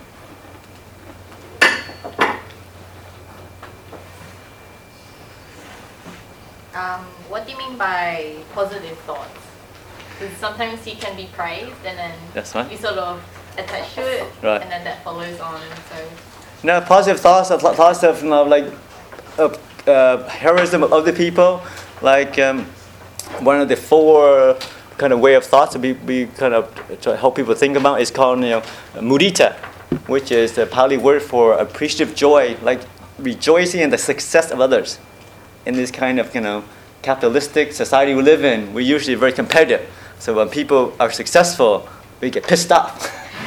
Um, what do you mean by positive thoughts? Because sometimes you can be praised and then That's right. you sort of attach to it, Right. and then that follows on. So no, positive thoughts are th- thoughts of, you know, like, of uh, heroism of other people. Like um, one of the four kind of way of thoughts that we, we kind of try to help people think about is called, you know, mudita, which is the Pali word for appreciative joy, like rejoicing in the success of others. In this kind of, you know, capitalistic society we live in, we're usually very competitive. So when people are successful, we get pissed off.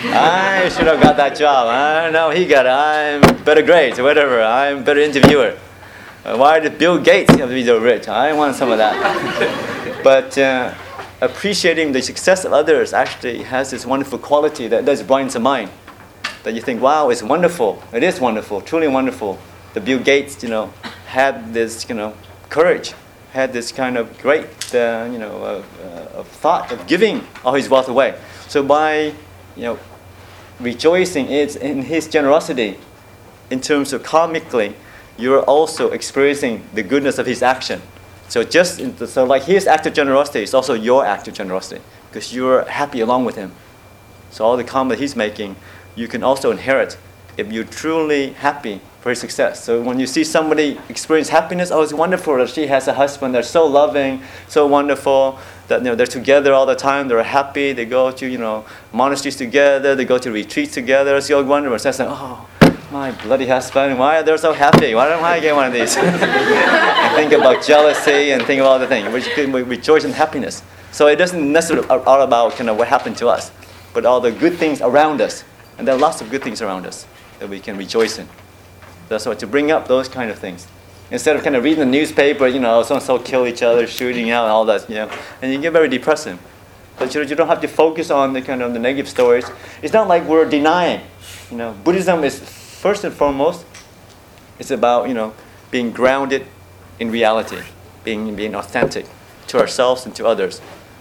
I should have got that job. I know he got it. I'm better grades or whatever. I'm better interviewer. Uh, why did Bill Gates have to be so rich? I want some of that. But uh, appreciating the success of others actually has this wonderful quality that does brightens the mind. That you think, wow, it's wonderful. It is wonderful, truly wonderful. The Bill Gates, you know, had this, you know, courage, had this kind of great, uh, you know, uh, uh, thought of giving all his wealth away. So by, you know, rejoicing in his generosity, in terms of karmically, you're also experiencing the goodness of his action. So just in the, so like his act of generosity is also your act of generosity because you're happy along with him. So all the karma that he's making, you can also inherit if you're truly happy for his success. So when you see somebody experience happiness, oh, it's wonderful that she has a husband that's so loving, so wonderful, that, you know, they're together all the time, they're happy, they go to, you know, monasteries together, they go to retreats together, it's all wonderful. So I say, oh, my bloody husband, why are they so happy? Why don't I get one of these? And think about jealousy and think about other things. We, we rejoice in happiness. So it doesn't necessarily all about kind of what happened to us, but all the good things around us. And there are lots of good things around us that we can rejoice in. That's why to bring up those kind of things. Instead of kind of reading the newspaper, you know, so-and-so kill each other, shooting out and all that, you know, and you get very depressing. But you, you don't have to focus on the kind of the negative stories. It's not like we're denying. You know, Buddhism is first and foremost, it's about, you know, being grounded in reality, being being authentic to ourselves and to others.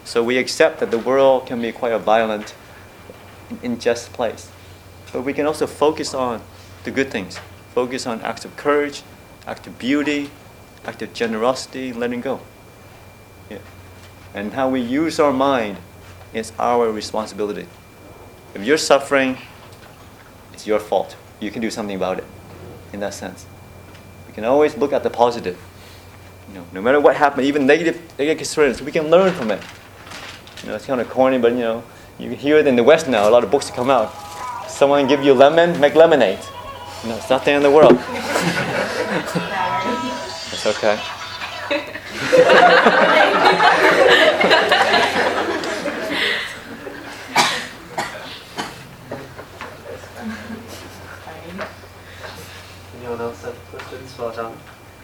So we accept that the world can be quite a violent, unjust place. But we can also focus on the good things. Focus on acts of courage, acts of beauty, acts of generosity, letting go. Yeah. And how we use our mind is our responsibility. If you're suffering, it's your fault. You can do something about it, in that sense. We can always look at the positive. You know, no matter what happened, even negative, negative experience, we can learn from it. You know, it's kind of corny, but you know, you can hear it in the West now. A lot of books come out. Someone give you lemon, make lemonade. You know, it's not there in the world. It's okay. Anyone else have questions for John?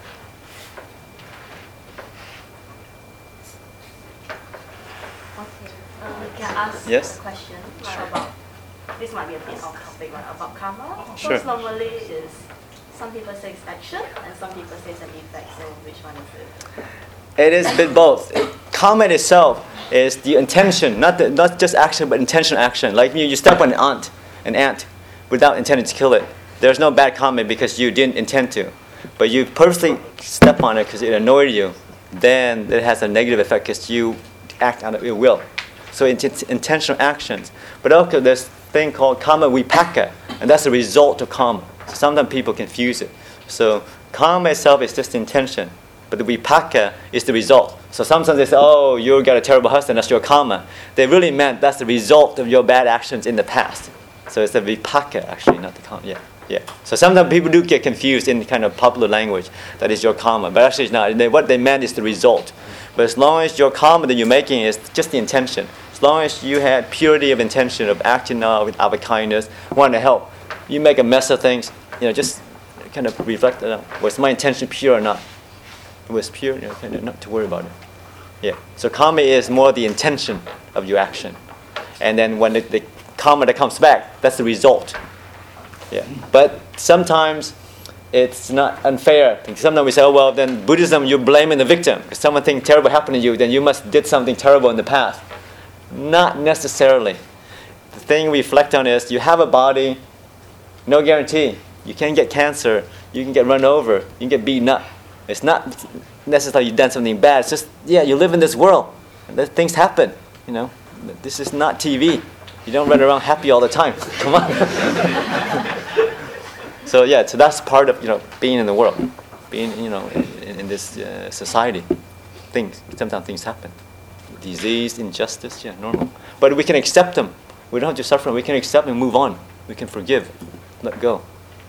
Okay. Uh, can I ask Yes? a question like, about, this might be a bit off topic, right, about karma? Sure. Because normally is, some people say it's action and some people say it's an effect, so which one is it? It is a bit both. Karma itself is the intention, not the, not just action, but intentional action. Like you, you step on an ant, an ant, without intending to kill it. There's no bad karma because you didn't intend to, but you purposely step on it because it annoyed you. Then it has a negative effect because you act out of your will. So it's, it's intentional actions. But also there's thing called karma vipaka, and that's the result of karma. So sometimes people confuse it. So karma itself is just intention, but the vipaka is the result. So sometimes they say, oh, you got a terrible husband, that's your karma. They really meant that's the result of your bad actions in the past. So it's the vipaka actually, not the karma. Yeah, yeah. So sometimes people do get confused in kind of popular language that is your karma, but actually it's not. They, what they meant is the result. But as long as your karma that you're making is just the intention, as long as you had purity of intention of acting out with out of kindness, wanting to help, you make a mess of things, you know, just kind of reflect on, was my intention pure or not? If it was pure, you know, kind of not to worry about it. Yeah. So karma is more the intention of your action, and then when the, the karma that comes back, that's the result. Yeah. But sometimes it's not unfair. Sometimes we say, oh, well, then Buddhism, you're blaming the victim. If something terrible happened to you, then you must did something terrible in the past. Not necessarily. The thing we reflect on is you have a body, no guarantee. You can get cancer, you can get run over, you can get beaten up. It's not necessarily you've done something bad. It's just, yeah, you live in this world. And things happen, you know. This is not T V. You don't run around happy all the time. Come on. So yeah, so that's part of, you know, being in the world, being, you know, in, in this uh, society. Things, sometimes things happen. Disease, injustice, yeah, normal. But we can accept them. We don't have to suffer. We can accept and move on. We can forgive, let go.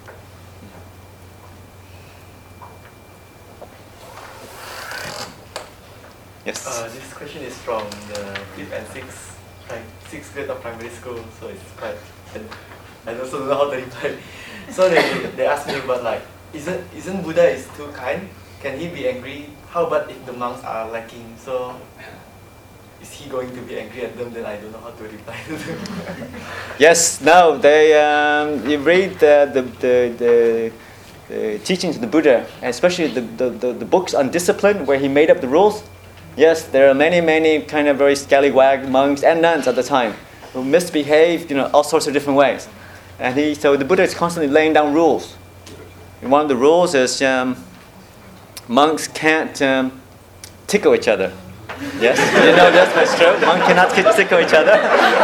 Yes. Uh, this question is from the fifth and sixth, like sixth grade of primary school, so it's quite. I also don't know how to reply. So they they asked me about like, isn't isn't Buddha is too kind? Can he be angry? How about if the monks are lacking? So is he going to be angry at them? Then I don't know how to reply to them. Yes. No. They. Um, you read the the the. the the teachings of the Buddha, and especially the, the, the, the books on discipline where he made up the rules. Yes, there are many, many kind of very scallywag monks and nuns at the time who misbehaved, you know, all sorts of different ways. And he, so the Buddha is constantly laying down rules. And one of the rules is um, monks can't um, tickle each other. Yes, you know that's true. Monks cannot tickle each other.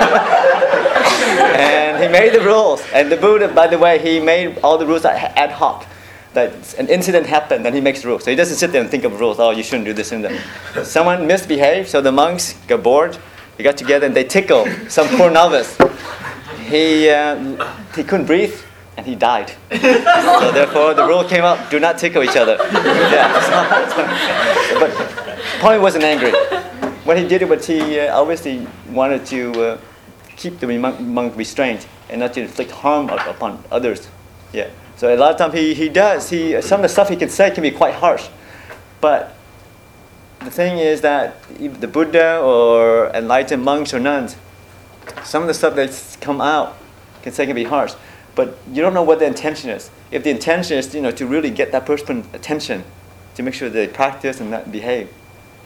And he made the rules. And the Buddha, by the way, he made all the rules ad hoc. That an incident happened, and he makes rules. So he doesn't sit there and think of rules. Oh, you shouldn't do this and that. Someone misbehaved, so the monks got bored. They got together and they tickled some poor novice. He uh, he couldn't breathe, and he died. So therefore, the rule came up: do not tickle each other. Yeah. But probably wasn't angry. What he did was he uh, obviously wanted to uh, keep the monk, monk restrained and not to inflict harm upon others. Yeah. So a lot of times he, he does. He some of the stuff he can say can be quite harsh, but the thing is that the Buddha or enlightened monks or nuns, some of the stuff that's come out can say can be harsh, but you don't know what the intention is. If the intention is, you know, to really get that person's attention, to make sure they practice and not behave,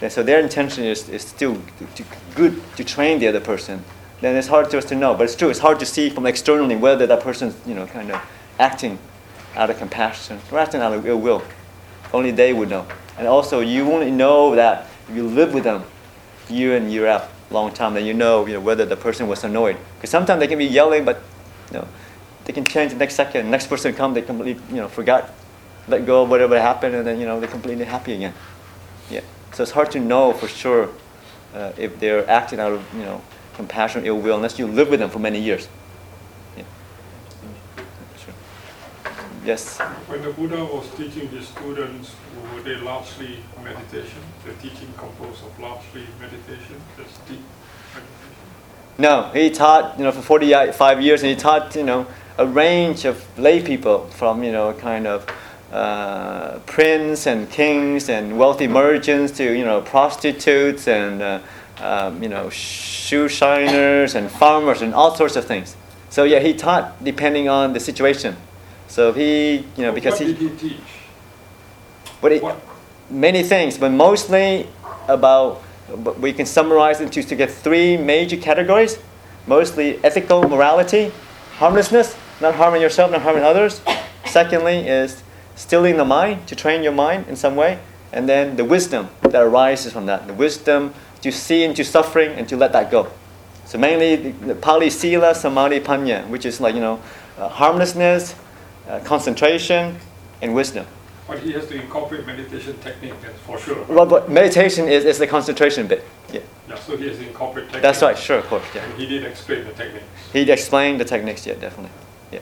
And so their intention is, is still to, to good to train the other person. Then it's hard for us to know. But it's true, it's hard to see from externally whether that person's, you know, kind of acting out of compassion or acting out of ill will. Only they would know. And also, you only know that if you live with them year in, year out, long time, then you know, you know whether the person was annoyed. Because sometimes they can be yelling, but you know, they can change the next second. The next person come, they completely, you know, forgot, let go of whatever happened, and then you know they're completely happy again. Yeah. So it's hard to know for sure uh, if they're acting out of, you know, compassion, ill will, unless you live with them for many years. Yeah. Sure. Yes. When the Buddha was teaching his students, were they largely meditation? The teaching composed of largely meditation, just deep meditation? No, he taught, you know, for forty-five years, and he taught, you know, a range of lay people from, you know, kind of uh, prince and kings and wealthy merchants to, you know, prostitutes and, uh, um, you know, shoe shiners and farmers and all sorts of things. So yeah, he taught depending on the situation. So he, you know, because what he. What did he teach? What it, What? Many things, but mostly about, but we can summarize into to get three major categories. Mostly ethical morality, harmlessness, not harming yourself, not harming others. Secondly is stilling the mind, to train your mind in some way. And then the wisdom that arises from that. The wisdom to see into suffering and to let that go. So mainly the, the Pali Sila, Samadhi, Panya, which is like, you know, uh, harmlessness, uh, concentration, and wisdom. But he has to incorporate meditation technique, that's for sure. Well, but meditation is, is the concentration bit. Yeah. Yeah, so he has to incorporate technique. That's right, sure, of course, yeah. And he did explain the techniques. He'd explain the techniques, yeah, definitely. Yeah.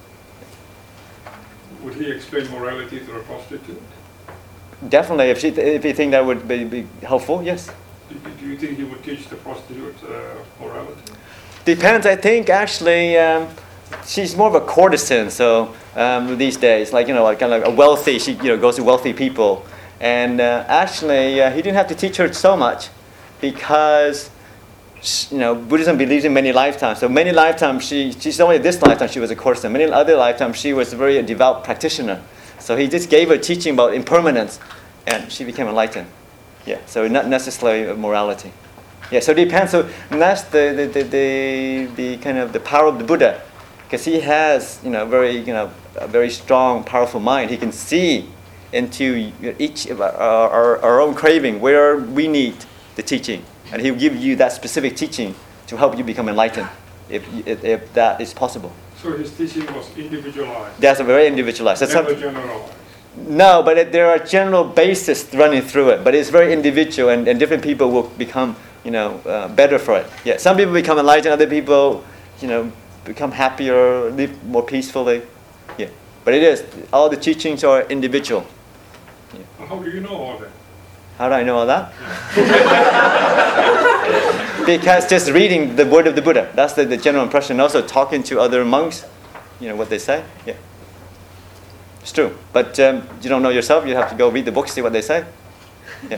Would he explain morality to a prostitute? Definitely, if, she, if you think that would be, be helpful, yes. Do, do you think he would teach the prostitute uh, morality? Depends, I think actually, um, she's more of a courtesan, so um, these days, like, you know, like kind of like a wealthy, she, you know, goes to wealthy people. And uh, actually, uh, he didn't have to teach her so much because, you know, Buddhism believes in many lifetimes. So many lifetimes, she, she's only this lifetime she was a courtesan. Many other lifetimes, she was a very devout practitioner. So he just gave her teaching about impermanence, and she became enlightened. Yeah, so not necessarily morality. Yeah, so it depends. So that's the, the, the, the, the kind of the power of the Buddha. Because he has, you know, very, you know, a very strong, powerful mind. He can see into each of our, our, our own craving, where we need the teaching. And he'll give you that specific teaching to help you become enlightened, if, if, if that is possible. So his teaching was individualized? That's a very individualized. That's Never not, generalized? no, but it, there are general bases running through it. But it's very individual, and, and different people will become, you know, uh, better for it. Yeah, some people become enlightened, other people, you know, become happier, live more peacefully. Yeah, but it is, all the teachings are individual. Yeah. How do you know all that? How do I know all that? Because just reading the word of the Buddha, that's the, the general impression. Also talking to other monks, you know, what they say. Yeah, it's true. But um, you don't know yourself, you have to go read the books, see what they say. Yeah.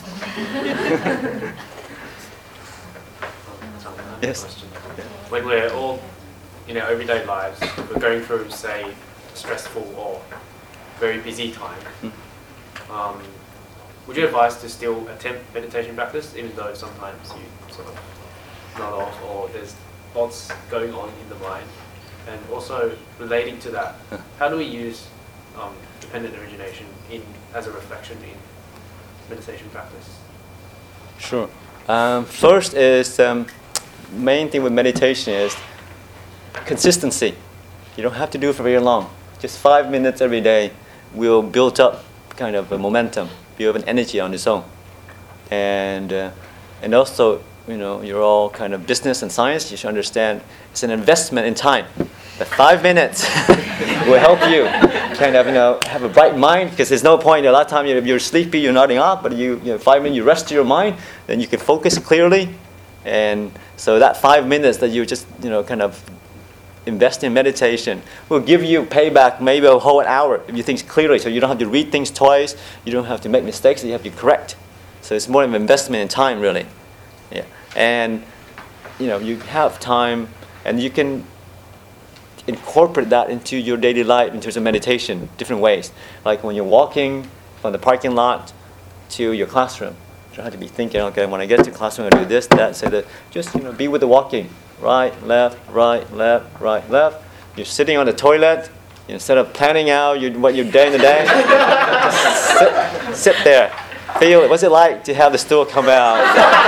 Yes. When we're all in our everyday lives, we're going through, say, a stressful or very busy time, um, would you advise to still attempt meditation practice, even though sometimes you sort of nod off or there's lots going on in the mind? And also relating to that, how do we use um, dependent origination in as a reflection in meditation practice? Sure. Um, first is um, main thing with meditation is consistency. You don't have to do it for very long. Just five minutes every day will build up kind of a momentum, build an energy on its own. And uh, and also, you know, you're all kind of business and science. You should understand it's an investment in time. The five minutes will help you kind of, you know, have a bright mind, because there's no point. A lot of time you're, you're sleepy, you're nodding off, but you, you know, five minutes you rest your mind, then you can focus clearly. And so that five minutes that you just, you know, kind of invest in meditation will give you payback maybe a whole hour if you think clearly. So you don't have to read things twice, you don't have to make mistakes that you have to correct. So it's more of an investment in time, really. Yeah. And, you know, you have time, and you can incorporate that into your daily life in terms of meditation, different ways. Like when you're walking from the parking lot to your classroom, don't have to be thinking, okay, when I get to classroom, I'm going to do this, that, say that. Just, you know, be with the walking. Right, left, right, left, right, left. You're sitting on the toilet. Instead of planning out you, what you're doing today, just sit, sit there. Feel it. What's it like to have the stool come out?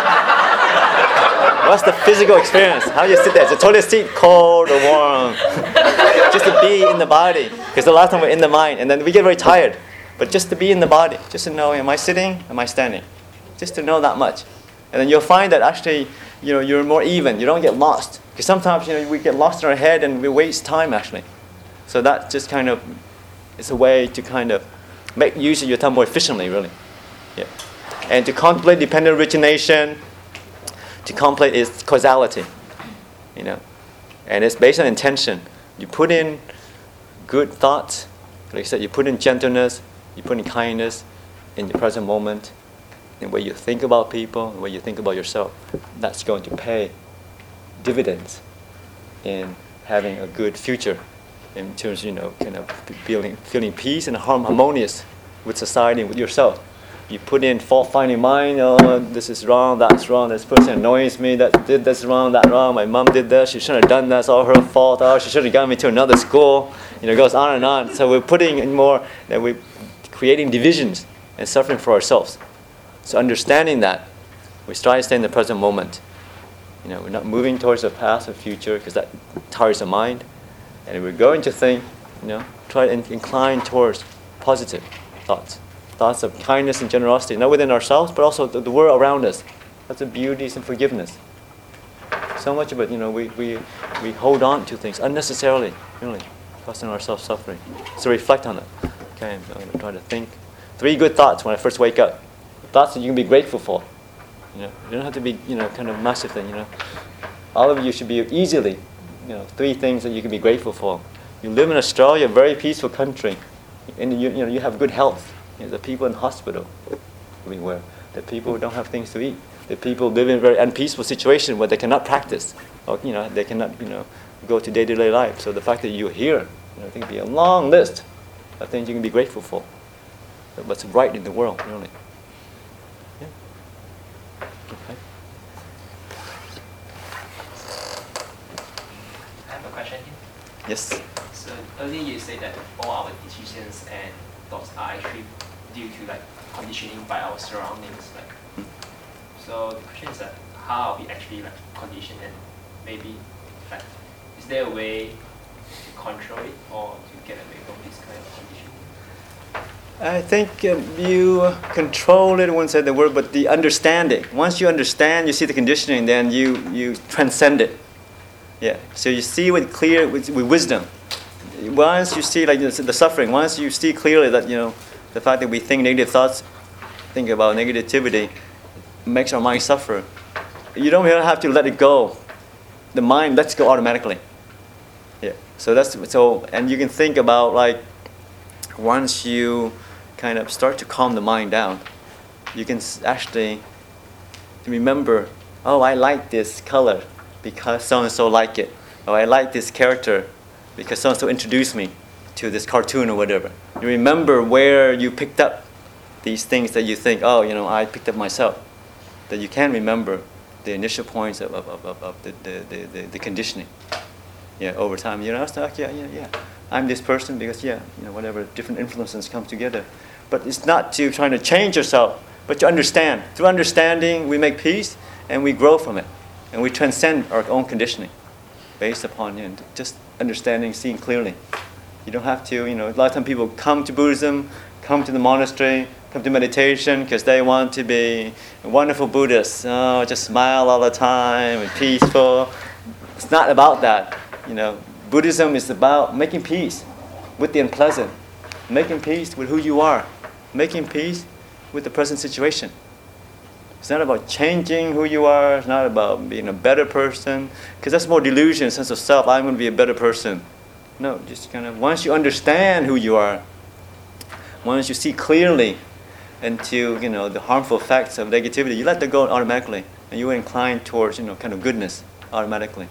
What's the physical experience? How do you sit there? Is the toilet seat cold or warm? Just to be in the body. Because the last time we're in the mind, and then we get very tired. But just to be in the body, just to know, am I sitting? Am I standing? Just to know that much. And then you'll find that actually, you know, you're more even. You don't get lost. Because sometimes, you know, we get lost in our head and we waste time actually. So that just kind of is a way to kind of make use of your time more efficiently, really. Yeah. And to contemplate dependent origination, to contemplate is causality, you know. And it's based on intention. You put in good thoughts, like I said, you put in gentleness, you put in kindness in the present moment, in the way you think about people, the way you think about yourself. That's going to pay dividends in having a good future, in terms of, you know, kind of feeling feeling peace and harmonious with society and with yourself. You put in fault-finding mind, oh, this is wrong, that's wrong, this person annoys me, that did this wrong, that wrong, my mom did this, she shouldn't have done that, it's all her fault, oh, she should have gotten me to another school. You know, it goes on and on. So we're putting in more, that we're creating divisions and suffering for ourselves. So understanding that, we try to stay in the present moment. You know, we're not moving towards the past or future because that tires the mind. And we're going to think, you know, try to incline towards positive thoughts. Thoughts of kindness and generosity, not within ourselves, but also the, the world around us. That's the beauties and forgiveness. So much of it, you know, we, we, we hold on to things unnecessarily, really, causing ourselves suffering. So reflect on it. Okay, I'm going to try to think. Three good thoughts when I first wake up. Thoughts that you can be grateful for. You know, you don't have to be, you know, kind of massive thing, you know. All of you should be easily, you know, three things that you can be grateful for. You live in Australia, a very peaceful country, and you, you know, you have good health. You know, the people in hospital, everywhere. The people who don't have things to eat. The people live in a very unpeaceful situation where they cannot practice, or you know, they cannot, you know, go to day-to-day life. So the fact that you're here, you know, I think it'd be a long list of things you can be grateful for. What's right in the world, really. Yeah. Okay. I have a question here. Yes. So earlier you said that all our decisions and thoughts are actually due to like conditioning by our surroundings. Like, so the question is that how are we actually like conditioned, and maybe like is there a way to control it or to get away from this kind of conditioning? I think um, you control it, I wouldn't say the word, but the understanding. Once you understand, you see the conditioning, then you, you transcend it. Yeah. So you see with clear, with, with wisdom. Once you see like the, the suffering, once you see clearly that, you know, the fact that we think negative thoughts, think about negativity, makes our mind suffer. You don't really have to let it go. The mind lets go automatically. Yeah. So that's so, and you can think about like once you kind of start to calm the mind down, you can actually remember, oh, I like this color because so and so like it. Oh, I like this character because so and so introduced me to this cartoon or whatever. You remember where you picked up these things that you think, oh, you know, I picked up myself. That you can remember the initial points of, of, of, of the, the, the, the conditioning. Yeah, over time, you know, it's like, yeah, yeah, yeah. I'm this person because, yeah, you know, whatever, different influences come together. But it's not to trying to change yourself, but to understand. Through understanding, we make peace and we grow from it. And we transcend our own conditioning based upon, you know, just understanding, seeing clearly. You don't have to, you know, a lot of times people come to Buddhism, come to the monastery, come to meditation because they want to be wonderful Buddhists. Oh, just smile all the time and peaceful. It's not about that. You know, Buddhism is about making peace with the unpleasant, making peace with who you are, making peace with the present situation. It's not about changing who you are. It's not about being a better person, because that's more delusion, sense of self. I'm going to be a better person. No, just kind of once you understand who you are, once you see clearly into, you know, the harmful effects of negativity, you let that go automatically, and you incline towards, you know, kind of goodness automatically.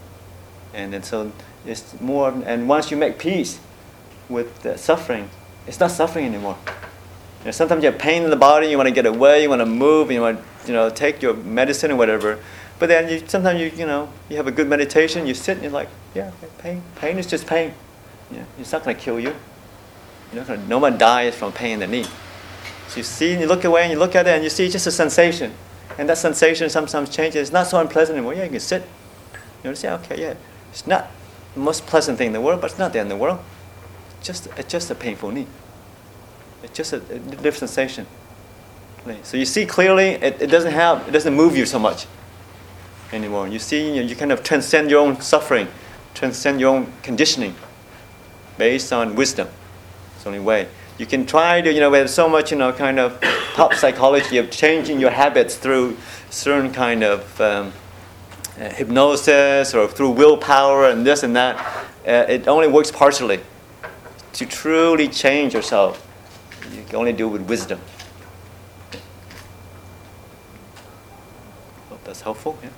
And then so it's more, and once you make peace with the suffering, it's not suffering anymore. You know, sometimes you have pain in the body, you want to get away, you want to move, you want to, you know, take your medicine or whatever. But then you, sometimes you, you know, you have a good meditation, you sit and you're like, yeah, pain, pain is just pain. Yeah, it's not going to kill you. You're not gonna, no one dies from pain in the knee. So you see, and you look away and you look at it and you see just a sensation. And that sensation sometimes changes. It's not so unpleasant anymore. Yeah, you can sit. You know, say, okay, yeah, it's not the most pleasant thing in the world, but it's not the end of the world. It's just, it's just a painful knee. It's just a, a different sensation. So you see clearly, it, it doesn't have, it doesn't move you so much anymore. You see, you, you kind of transcend your own suffering, transcend your own conditioning based on wisdom. It's the only way. You can try to, you know, there's so much, you know, kind of top psychology of changing your habits through certain kind of um, uh, hypnosis or through willpower and this and that. Uh, it only works partially. To truly change yourself, you can only do it with wisdom. Hope that's helpful. Yeah.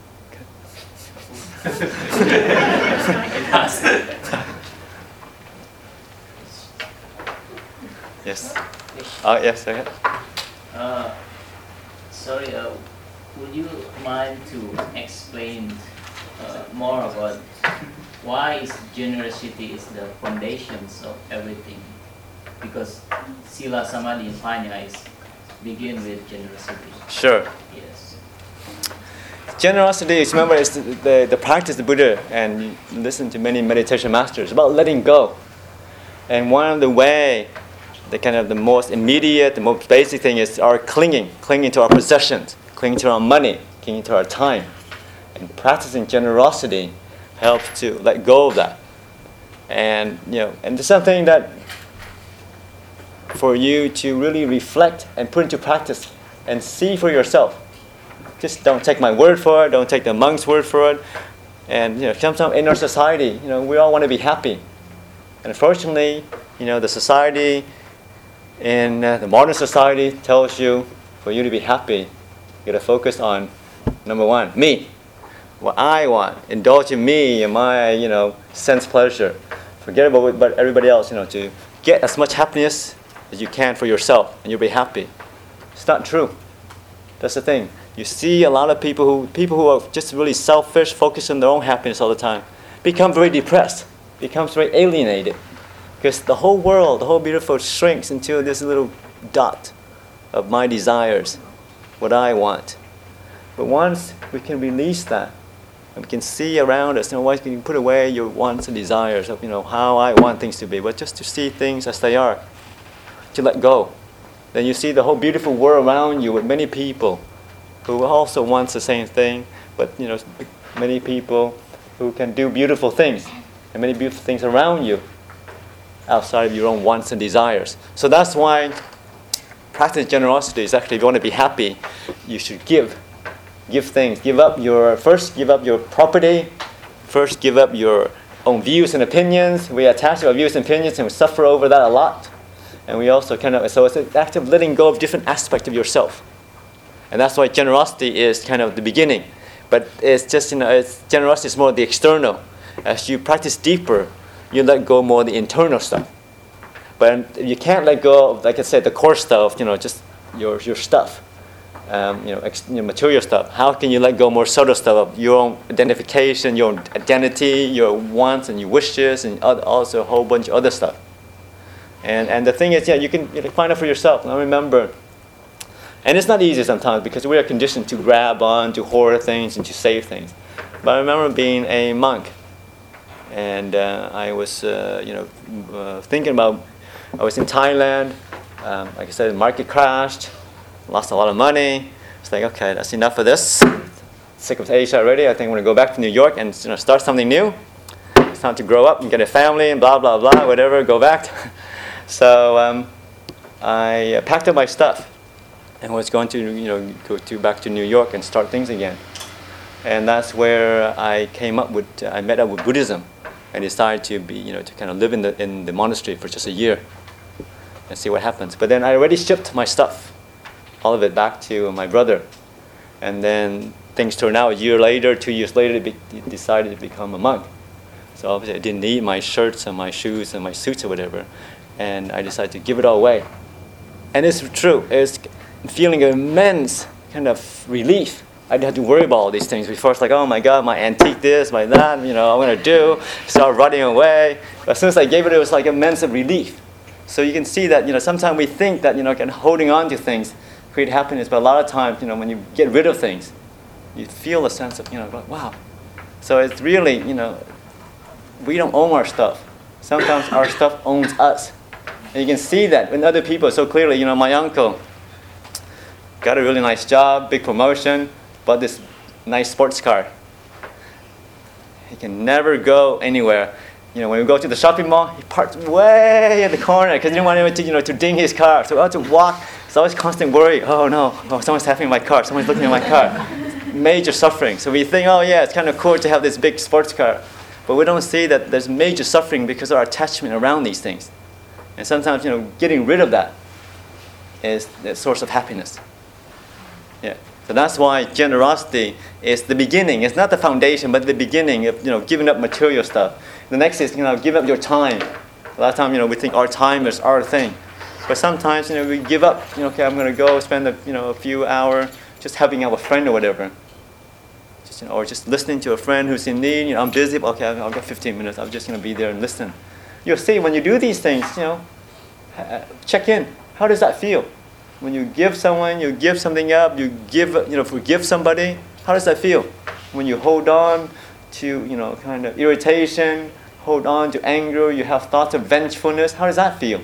Yes. Oh, yes. Okay. Uh, sorry. Uh, would you mind to explain uh, more about why is generosity is the foundations of everything? Because Sila Samadhi and Panya is begin with generosity. Sure. Yes. Generosity is, remember, is the, the, the practice of the Buddha, and you listen to many meditation masters, about letting go. And one of the way, the kind of the most immediate, the most basic thing is our clinging, clinging to our possessions, clinging to our money, clinging to our time. And practicing generosity helps to let go of that. And, you know, and there's something that for you to really reflect and put into practice and see for yourself. Just don't take my word for it, don't take the monk's word for it. And, you know, sometimes in our society, you know, we all want to be happy. And unfortunately, you know, the society in uh, the modern society tells you for you to be happy, you got to focus on, number one, me. What I want, indulge in me and my, you know, sense pleasure. Forget about, about everybody else, you know, to get as much happiness as you can for yourself and you'll be happy. It's not true. That's the thing. You see a lot of people who, people who are just really selfish, focused on their own happiness all the time, become very depressed, becomes very alienated. Because the whole world, the whole beautiful shrinks into this little dot of my desires, what I want. But once we can release that, and we can see around us, you know, once you can put away your wants and desires of, you know, how I want things to be, but just to see things as they are, to let go. Then you see the whole beautiful world around you with many people who also wants the same thing, but, you know, many people who can do beautiful things, and many beautiful things around you, outside of your own wants and desires. So that's why practice generosity is actually, if you want to be happy, you should give. Give things. Give up your, first give up your property. First give up your own views and opinions. We attach to our views and opinions and we suffer over that a lot. And we also kind of, so it's an act of letting go of different aspects of yourself. And that's why generosity is kind of the beginning. But it's just, you know, it's, generosity is more the external. As you practice deeper, you let go more of the internal stuff. But you can't let go of, like I said, the core stuff, you know, just your your stuff, um, you know, ex, you know, material stuff. How can you let go more subtle stuff of your own identification, your own identity, your wants and your wishes, and other, also a whole bunch of other stuff. And and the thing is, yeah, you can, you can find it for yourself. Now remember, and it's not easy sometimes because we are conditioned to grab on, to hoard things, and to save things. But I remember being a monk. And uh, I was, uh, you know, uh, thinking about, I was in Thailand, um, like I said, the market crashed, lost a lot of money. It's like, okay, that's enough of this. Sick of Asia already. I think I'm going to go back to New York and, you know, start something new. It's time to grow up and get a family and blah, blah, blah, whatever, go back. So um, I packed up my stuff and was going to, you know, go to back to New York and start things again. And that's where I came up with, uh, I met up with Buddhism. And decided to be, you know, to kind of live in the in the monastery for just a year and see what happens. But then I already shipped my stuff, all of it, back to my brother. And then things turned out a year later, two years later, be, decided to become a monk. So obviously I didn't need my shirts and my shoes and my suits or whatever. And I decided to give it all away. And it's true. It's feeling immense kind of relief. I didn't have to worry about all these things before. It's like, oh my God, my antique this, my that, you know, I'm gonna do. Start running away. But as soon as I gave it, it was like immense relief. So you can see that, you know, sometimes we think that, you know, kind of holding on to things create happiness, but a lot of times, you know, when you get rid of things, you feel a sense of, you know, like, wow. So it's really, you know, we don't own our stuff. Sometimes our stuff owns us. And you can see that in other people so clearly. You know, my uncle got a really nice job, big promotion, bought this nice sports car. He can never go anywhere. You know, when we go to the shopping mall, he parks way in the corner because he didn't want anyone to, you know, to ding his car. So I had to walk. It's always constant worry. Oh no, oh, someone's tapping my car. Someone's looking at my car. Major suffering. So we think, oh yeah, it's kind of cool to have this big sports car. But we don't see that there's major suffering because of our attachment around these things. And sometimes, you know, getting rid of that is the source of happiness. Yeah. So that's why generosity is the beginning. It's not the foundation, but the beginning of, you know, giving up material stuff. The next is, you know, give up your time. A lot of times, you know, we think our time is our thing. But sometimes, you know, we give up, you know, okay, I'm going to go spend a, you know, a few hours just helping out a friend or whatever. Just, you know, or just listening to a friend who's in need. You know, I'm busy, but okay, I've got fifteen minutes. I'm just going to be there and listen. You'll see when you do these things, you know, check in. How does that feel? When you give someone, you give something up, you give, you know, forgive somebody, how does that feel? When you hold on to, you know, kind of irritation, hold on to anger, you have thoughts of vengefulness, how does that feel?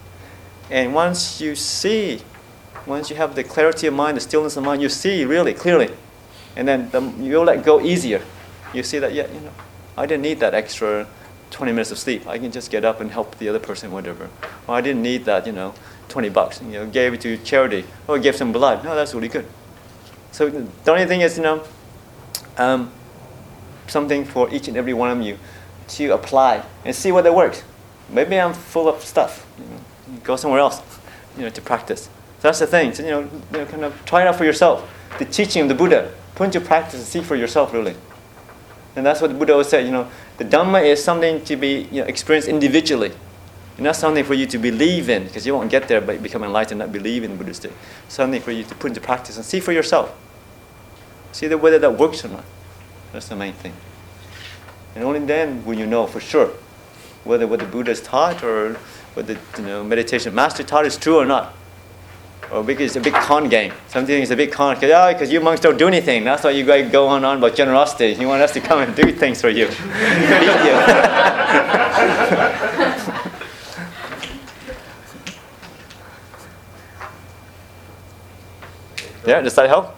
And once you see, once you have the clarity of mind, the stillness of mind, you see really clearly. And then the, you'll let go easier. You see that, yeah, you know, I didn't need that extra twenty minutes of sleep. I can just get up and help the other person, whatever. Or I didn't need that, you know, twenty bucks. You know, gave it to charity. Or gave some blood. No, that's really good. So the only thing is, you know, um, something for each and every one of you to apply and see whether it works. Maybe I'm full of stuff. You know, go somewhere else, you know, to practice. So that's the thing. So, you know, you know, kind of try it out for yourself. The teaching of the Buddha. Put into practice and see for yourself, really. And that's what the Buddha always said, you know, the Dhamma is something to be, you know, experienced individually. It's not something for you to believe in, because you won't get there by becoming enlightened and not believe in Buddhism. Something for you to put into practice and see for yourself. See that whether that works or not. That's the main thing. And only then will you know for sure whether what the Buddha has taught or what the, you know, meditation master taught is true or not. Or because it's a big con game. Something is a big con because oh, because you monks don't do anything. That's why you guys go on on about generosity. You want us to come and do things for you. Feed you. Yeah, does that help?